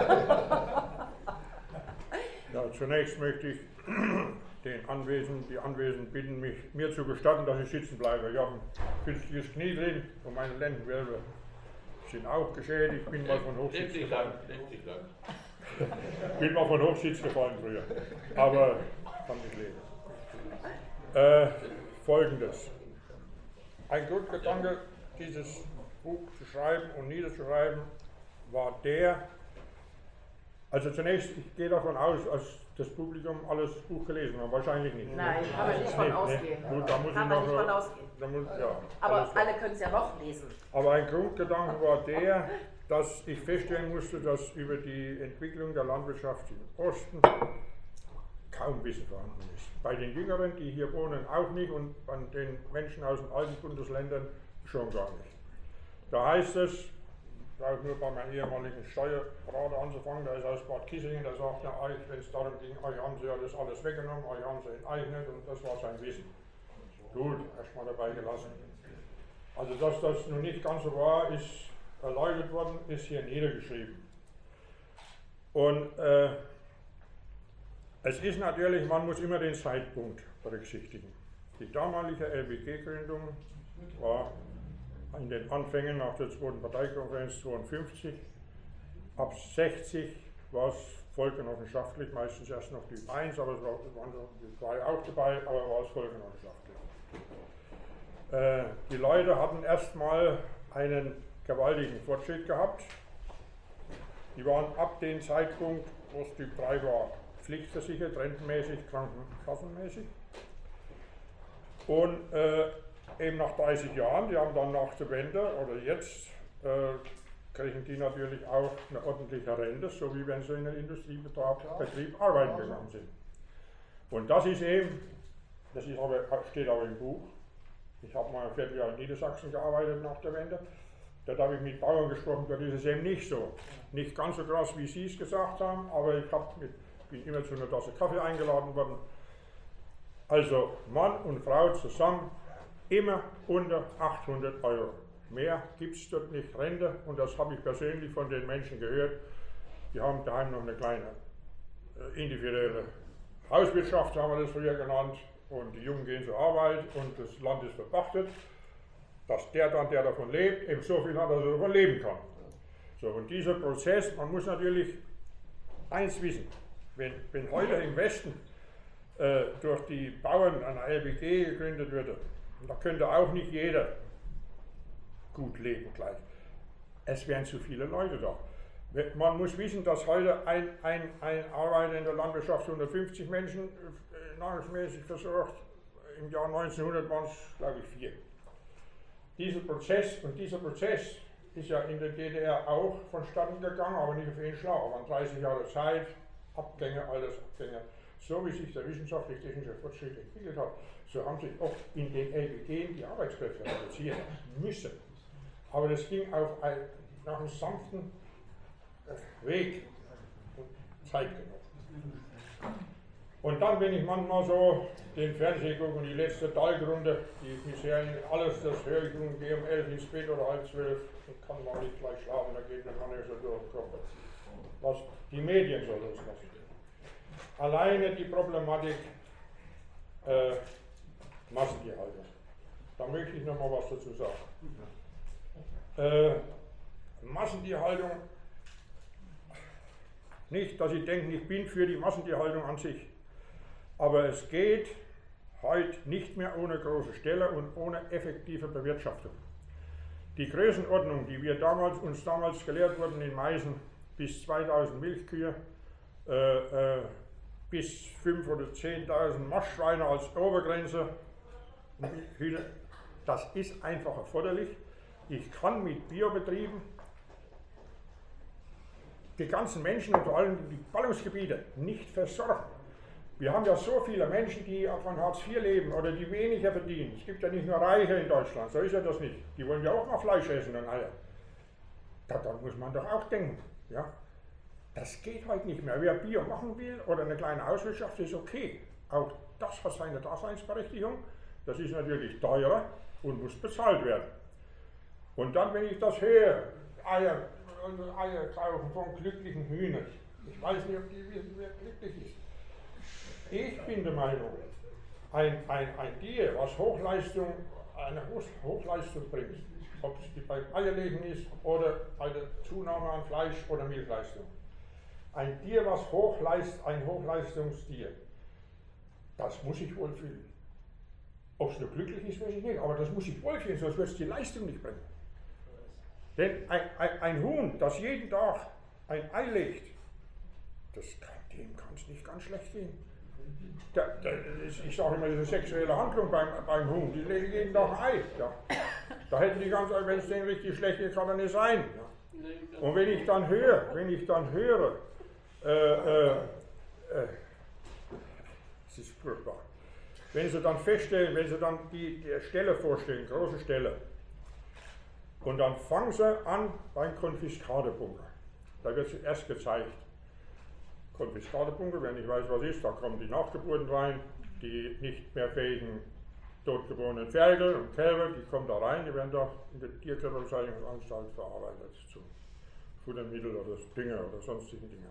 S8: Ja, zunächst möchte ich den Anwesenden, die Anwesenden bitten, mich, mir zu gestatten, dass ich sitzen bleibe. Ich habe ein künstliches Knie drin und meine Lendenwirbel sind auch geschädigt. Ich bin mal von Hochsitz gefallen. Ich bin mal von Hochsitz gefallen früher, aber kann nicht leben. Äh, Folgendes. Ein Grundgedanke, dieses Buch zu schreiben und niederzuschreiben, war der, also zunächst, ich gehe davon aus, als das Publikum alles Buch gelesen hat, wahrscheinlich nicht.
S1: Nein, kann man nicht von ausgehen.
S8: Gut, da muss
S1: kann man nicht von ausgehen.
S8: Muss, ja,
S1: aber alle können es ja noch lesen.
S8: Aber ein Grundgedanke war der, dass ich feststellen musste, dass über die Entwicklung der Landwirtschaft im Osten kaum Wissen vorhanden ist. Bei den Jüngeren, die hier wohnen, auch nicht und bei den Menschen aus den alten Bundesländern schon gar nicht. Da heißt es, auch nur bei meinem ehemaligen Steuerberater anzufangen, der ist aus Bad Kissingen, der sagt ja, wenn es darum ging, euch haben sie ja das alles weggenommen, euch haben sie enteignet und das war sein Wissen. Gut, erstmal dabei gelassen. Also dass das nun nicht ganz so war, ist erläutert worden, ist hier niedergeschrieben. Und äh, es ist natürlich, man muss immer den Zeitpunkt berücksichtigen. Die damalige L B G-Gründung war in den Anfängen nach der zweiten Parteikonferenz zweiundfünfzig. Ab sechzig war es volksgenossenschaftlich, meistens erst noch Typ eins, aber es war, waren die zwei auch dabei, aber war es volksgenossenschaftlich. Äh, die Leute hatten erstmal einen gewaltigen Fortschritt gehabt. Die waren ab dem Zeitpunkt, wo es Typ drei war, pflichtversichert, rentenmäßig, krankenkassenmäßig. Und äh, eben nach dreißig Jahren, die haben dann nach der Wende oder jetzt, äh, kriegen die natürlich auch eine ordentliche Rente, so wie wenn sie in einem Industriebetrieb Betrieb arbeiten gegangen sind. Und das ist eben, das ist aber, steht auch im Buch. Ich habe mal ein Vierteljahr in Niedersachsen gearbeitet nach der Wende. Dort habe ich mit Bauern gesprochen, dort ist es eben nicht so. Nicht ganz so krass, wie Sie es gesagt haben, aber ich hab mit, bin immer zu einer Tasse Kaffee eingeladen worden. Also Mann und Frau zusammen, immer unter achthundert Euro. Mehr gibt es dort nicht, Rente, und das habe ich persönlich von den Menschen gehört. Die haben daheim noch eine kleine äh, individuelle Hauswirtschaft, haben wir das früher genannt, und die Jungen gehen zur Arbeit und das Land ist verpachtet, dass der dann, der davon lebt, eben so viel hat, dass er davon leben kann. So, und dieser Prozess, man muss natürlich eins wissen, wenn, wenn heute im Westen äh, durch die Bauern eine L B G gegründet würde, da könnte auch nicht jeder gut leben gleich. Es wären zu viele Leute da. Man muss wissen, dass heute ein, ein, ein Arbeiter in der Landwirtschaft hundertfünfzig Menschen äh, nahrungsmäßig versorgt, im Jahr neunzehnhundert waren es, glaube ich, vier. Dieser Prozess und dieser Prozess ist ja in der D D R auch vonstatten gegangen, aber nicht auf einen Schlag. Es waren dreißig Jahre Zeit, Abgänge, Altersabgänge. So wie sich der wissenschaftlich-technische Fortschritt entwickelt hat, so haben sich auch in den L P G die Arbeitskräfte reduzieren müssen. Aber das ging auf ein, nach einem sanften Weg und Zeit genommen. Und dann, wenn ich manchmal so den Fernseher gucke und die letzte Talgrunde, die bisher alles, das höre ich um, gehe um elf ins Bett oder halb zwölf und kann mal nicht gleich schlafen, da geht mir gar nicht so durch den Kopf. Was die Medien so loslassen. Alleine die Problematik äh, Massentierhaltung. Da möchte ich noch mal was dazu sagen. Äh, Massentierhaltung, nicht, dass Sie denken, ich bin für die Massentierhaltung an sich, aber es geht heute nicht mehr ohne große Ställe und ohne effektive Bewirtschaftung. Die Größenordnung, die wir damals, uns damals gelehrt wurden in Meißen, bis zweitausend Milchkühe, äh, äh, bis fünftausend oder zehntausend Mastschweine als Obergrenze, das ist einfach erforderlich. Ich kann mit Biobetrieben die ganzen Menschen und vor allem die Ballungsgebiete nicht versorgen. Wir haben ja so viele Menschen, die von Hartz vier leben oder die weniger verdienen. Es gibt ja nicht nur Reiche in Deutschland, so ist ja das nicht. Die wollen ja auch mal Fleisch essen und Eier. Da, da muss man doch auch denken. Ja? Das geht halt nicht mehr. Wer Bio machen will oder eine kleine Hauswirtschaft, ist okay. Auch das hat seine Daseinsberechtigung. Das ist natürlich teurer und muss bezahlt werden. Und dann, wenn ich das höre, Eier, Eier kaufen von glücklichen Hühnern. Ich weiß nicht, ob die wissen, wer glücklich ist. Ich bin der Meinung, ein, ein, ein Tier, was Hochleistung, eine Hochleistung bringt, ob es beim Eierlegen ist oder bei der Zunahme an Fleisch oder Milchleistung. Ein Tier, was hochleist, ein Hochleistungstier, das muss ich wohlfühlen. Ob es nur glücklich ist, weiß ich nicht, aber das muss ich wohlfühlen, sonst wird es die Leistung nicht bringen. Denn ein, ein, ein Huhn, das jeden Tag ein Ei legt, das kann, dem kann es nicht ganz schlecht gehen. Da, da, ich sage immer, das ist eine sexuelle Handlung beim, beim Huhn, die legen jeden Tag ein Ei. Ja. Da hätten die ganz, wenn es denen richtig schlecht geht, kann er nicht sein. Ja. Und wenn ich dann höre, wenn ich dann höre, äh, äh, äh, es ist furchtbar. Wenn Sie dann feststellen, wenn Sie dann die, die Stelle vorstellen, große Stelle, und dann fangen Sie an beim Konfiskatebunker. Da wird zuerst gezeigt. Konfiskatebunker, wer nicht weiß, was ist, da kommen die Nachgeburten rein, die nicht mehr fähigen totgeborenen Ferkel und Kälber, die kommen da rein, die werden da in der Tierkörperbezeichnungsanstalt verarbeitet zu Futtermittel oder Dünger oder sonstigen Dingen.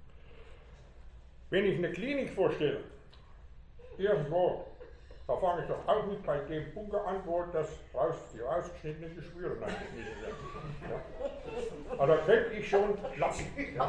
S8: Wenn ich eine Klinik vorstelle, irgendwo, da fange ich doch auch nicht bei dem Bunker an, wo das raus, die rausgeschnittenen Geschwüre reingeschnitten werden. Ja. Aber da könnte ich schon lassen. Ja.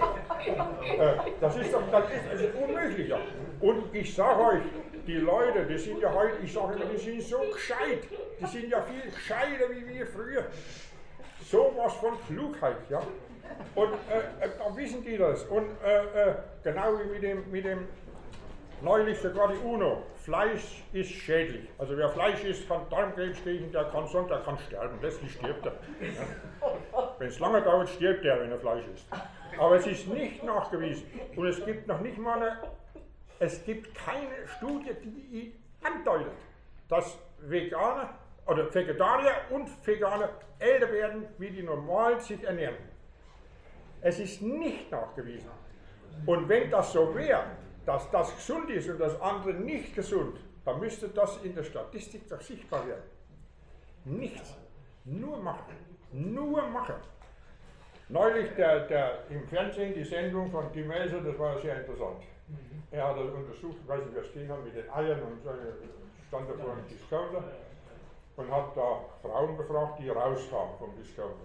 S8: Äh, das ist doch das ist, das ist unmöglich. Ja. Und ich sage euch, die Leute, die sind ja heute, ich sage immer, die sind so gescheit. Die sind ja viel gescheiter wie wir früher. So was von Klugheit. Ja. Und äh, da wissen die das. Und äh, äh, genau wie mit dem, mit dem neulich sogar die UNO, Fleisch ist schädlich. Also wer Fleisch isst, kann Darmkrebs kriegen, der kann sonst, der kann sterben. Letztlich stirbt er. Ja. Wenn es lange dauert, stirbt er, wenn er Fleisch isst. Aber es ist nicht nachgewiesen. Und es gibt noch nicht mal eine, es gibt keine Studie, die andeutet, dass Veganer oder Vegetarier und Veganer älter werden, wie die normal sich ernähren. Es ist nicht nachgewiesen. Und wenn das so wäre, dass das gesund ist und das andere nicht gesund, dann müsste das in der Statistik doch sichtbar werden. Nichts. Nur machen. Nur machen. Neulich der, der im Fernsehen die Sendung von Tim Melzer, das war sehr interessant. Er hat das untersucht, ich weiß nicht, wer es ging hat, mit den Eiern und stand da vor einem Discounter und hat da Frauen befragt, die rauskamen vom Discounter.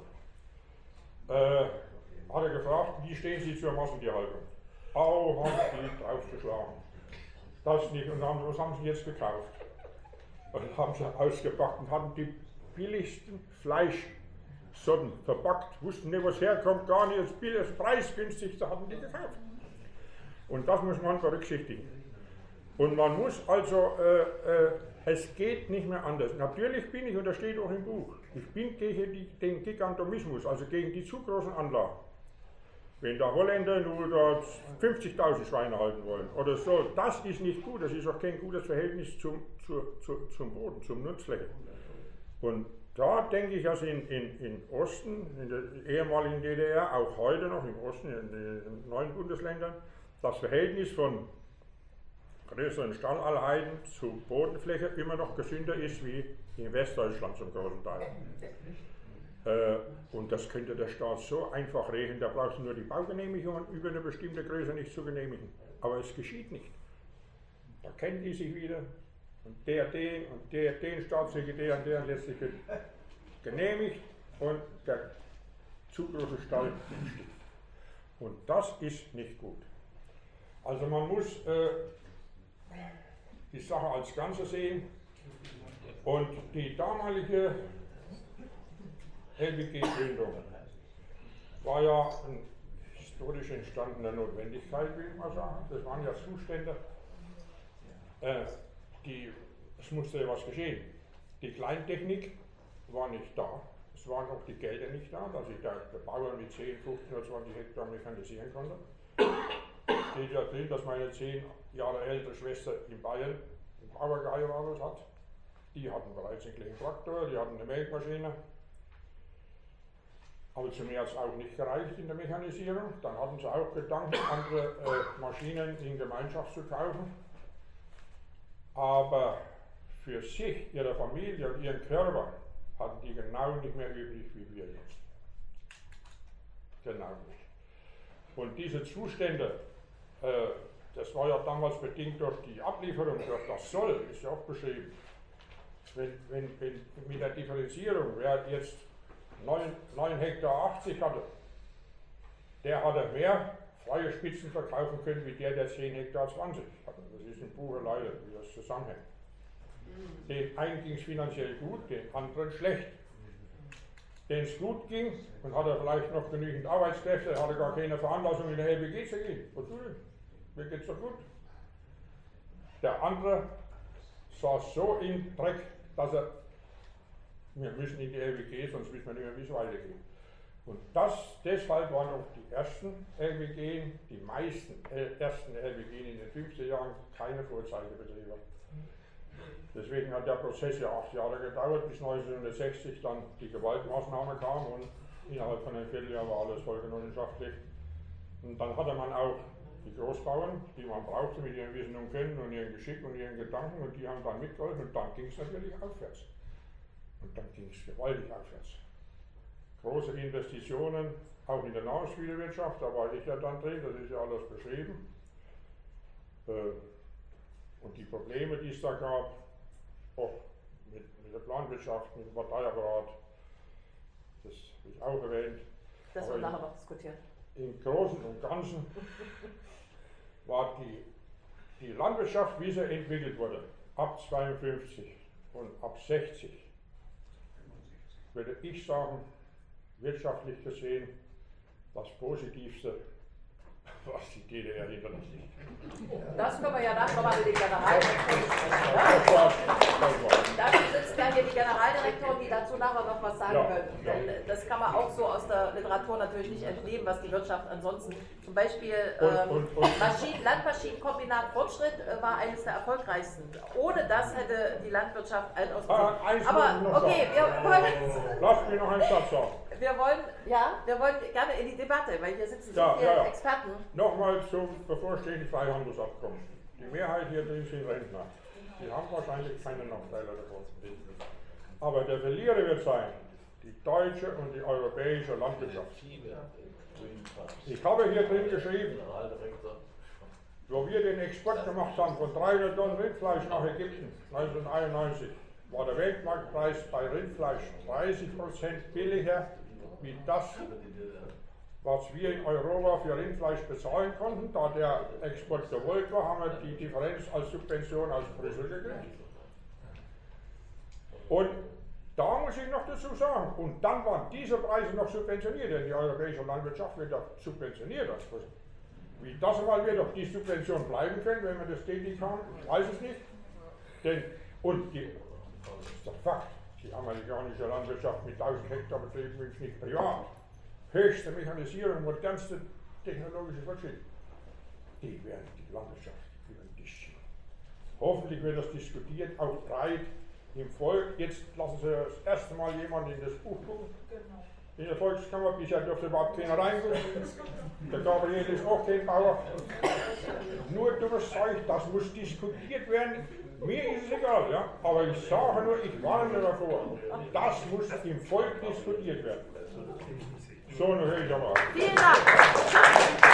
S8: Äh, hat er gefragt, wie stehen Sie zur Massentierhaltung? Au, haben die draufgeschlagen. Das nicht. Und dann, was haben sie jetzt gekauft? Und haben sie ausgepackt und hatten die billigsten Fleischsorten verpackt, wussten nicht, was herkommt, gar nicht, das billig, preisgünstig, da hatten die gekauft. Und das muss man berücksichtigen. Und man muss also, äh, äh, es geht nicht mehr anders. Natürlich bin ich, und das steht auch im Buch, ich bin gegen die, den Gigantomismus, also gegen die zu großen Anlagen. Wenn der Holländer nur dort fünfzigtausend Schweine halten wollen oder so, das ist nicht gut, das ist auch kein gutes Verhältnis zum, zu, zu, zum Boden, zum Nutzfläche. Und da denke ich, also in, in, in Osten, in der ehemaligen D D R, auch heute noch im Osten, in den neuen Bundesländern, das Verhältnis von größeren Stalleinheiten zu Bodenfläche immer noch gesünder ist wie in Westdeutschland zum großen Teil. Äh, und das könnte der Staat so einfach regeln, da brauchst du nur die Baugenehmigung über eine bestimmte Größe nicht zu genehmigen. Aber es geschieht nicht. Da kennen die sich wieder und der den und der den Staatssekretär und der letztlich genehmigt und der zu große Stall entsteht. Und das ist nicht gut. Also man muss äh, die Sache als Ganze sehen und die damalige L B G-Gründung war ja eine historisch entstandene Notwendigkeit, will ich mal sagen. Das waren ja Zustände, äh, die, es musste ja was geschehen. Die Kleintechnik war nicht da, es waren auch die Gelder nicht da, dass sich der, der Bauer mit zehn, fünfzehn oder zwanzig Hektar mechanisieren konnte. Steht ja drin, dass meine zehn Jahre ältere Schwester in Bayern einen Bauer geheiratet hat. Die hatten bereits einen kleinen Traktor, die hatten eine Melkmaschine. Aber zu mir hat es auch nicht gereicht in der Mechanisierung. Dann hatten sie auch Gedanken, andere äh, Maschinen in Gemeinschaft zu kaufen. Aber für sich, ihre Familie und ihren Körper hatten die genau nicht mehr übrig wie wir jetzt. Genau nicht. Und diese Zustände, äh, das war ja damals bedingt durch die Ablieferung, durch das Soll, ist ja auch beschrieben. Wenn, wenn, wenn mit der Differenzierung, wer jetzt neun Hektar achtzig hatte, der hatte mehr freie Spitzen verkaufen können, wie der, der zehn Hektar zwanzig hatte. Das ist im Buche leider, wie das zusammenhängt. Den einen ging es finanziell gut, den anderen schlecht. Den es gut ging und hatte vielleicht noch genügend Arbeitskräfte, hatte gar keine Veranlassung in der L B G zu gehen. Wozu denn? Mir geht's doch gut. Der andere saß so im Dreck, dass er, wir müssen in die L B G, sonst wissen wir nicht mehr, wie es weitergeht. Und das, deshalb waren auch die ersten L B G, die meisten äh, ersten L B G in den fünfziger Jahren keine Vorzeigebetriebe. Deswegen hat der Prozess ja acht Jahre gedauert, bis neunzehnhundertsechzig dann die Gewaltmaßnahme kam und innerhalb von einem Vierteljahr war alles vollgenossenschaftlich. Und dann hatte man auch die Großbauern, die man brauchte mit ihrem Wissen und Können und ihrem Geschick und ihren Gedanken, und die haben dann mitgeholfen und dann ging es natürlich aufwärts. Und dann ging es gewaltig aufwärts. Große Investitionen, auch in der Nahrungsmittelwirtschaft, da war ich ja dann drin, das ist ja alles beschrieben. Und die Probleme, die es da gab, auch mit, mit der Planwirtschaft, mit dem Parteiapparat, das habe ich auch erwähnt.
S1: Das wird nachher noch diskutiert.
S8: Im Großen und Ganzen war die, die Landwirtschaft, wie sie entwickelt wurde, ab zweiundfünfzig und ab sechzig, würde ich sagen, wirtschaftlich gesehen, das Positivste, was die D D R hinter sich liegt.
S1: Das können wir ja nachher nochmal mit dem Generaldirektor besprechen. Dafür sitzt ja hier die Generaldirektorin, die dazu nachher noch was sagen
S8: Ja,
S1: können.
S8: ja.
S1: Denn das kann man auch so aus der Literatur natürlich nicht entnehmen, was die Wirtschaft ansonsten, zum Beispiel
S8: Und-
S1: ähm,
S8: und- und-
S1: Maschinen, Landmaschinenkombinat Fortschritt äh, war eines der erfolgreichsten. Ohne das hätte die Landwirtschaft alt ausgesehen.
S8: Ah, eins
S1: Aber
S8: muss ich noch
S1: okay, wir
S8: sagen.
S1: wollen,
S8: Lass mich noch einen Satz sagen.
S1: wir wollen, ja, wir wollen gerne in die Debatte, weil hier sitzen so
S8: Ja,
S1: viele
S8: ja, ja.
S1: Experten.
S8: Nochmal zum bevorstehenden Freihandelsabkommen. Die Mehrheit hier drin sind Rentner. Die haben wahrscheinlich keine Nachteile davon. Aber der Verlierer wird sein, die deutsche und die europäische Landwirtschaft. Ich habe hier drin geschrieben, wo wir den Export gemacht haben von dreihundert Tonnen Rindfleisch nach Ägypten neunzehnhunderteinundneunzig, war der Weltmarktpreis bei Rindfleisch dreißig Prozent billiger wie das, was wir in Europa für Rindfleisch bezahlen konnten. Da der Export gewollt war, haben wir die Differenz als Subvention aus Brüssel gekriegt. Und da muss ich noch dazu sagen, und dann waren diese Preise noch subventioniert, denn die europäische Landwirtschaft wird ja subventioniert aus Brüssel. Wie das mal wird, ob die Subvention bleiben können, wenn wir das tätig haben, ich weiß es nicht. Denn, und die, das ist der Fakt, die amerikanische Landwirtschaft mit tausend Hektar Betrieben ist nicht privat. Höchste Mechanisierung, modernste technologische Fortschritt. Die werden die Landwirtschaft über den Tisch schieben. Hoffentlich wird das diskutiert, auch breit im Volk. Jetzt lassen Sie das erste Mal jemanden in das Buch gucken.
S2: Genau.
S8: In der Volkskammer, bisher dürfte überhaupt keiner reingucken. Der Gabriel ist auch kein Bauer. Nur dummes Zeug, das muss diskutiert werden. Mir ist es egal, ja? Aber ich sage nur, ich warne davor. Das muss im Volk diskutiert werden. So, nun höre ich aber auf.
S1: Vielen Dank.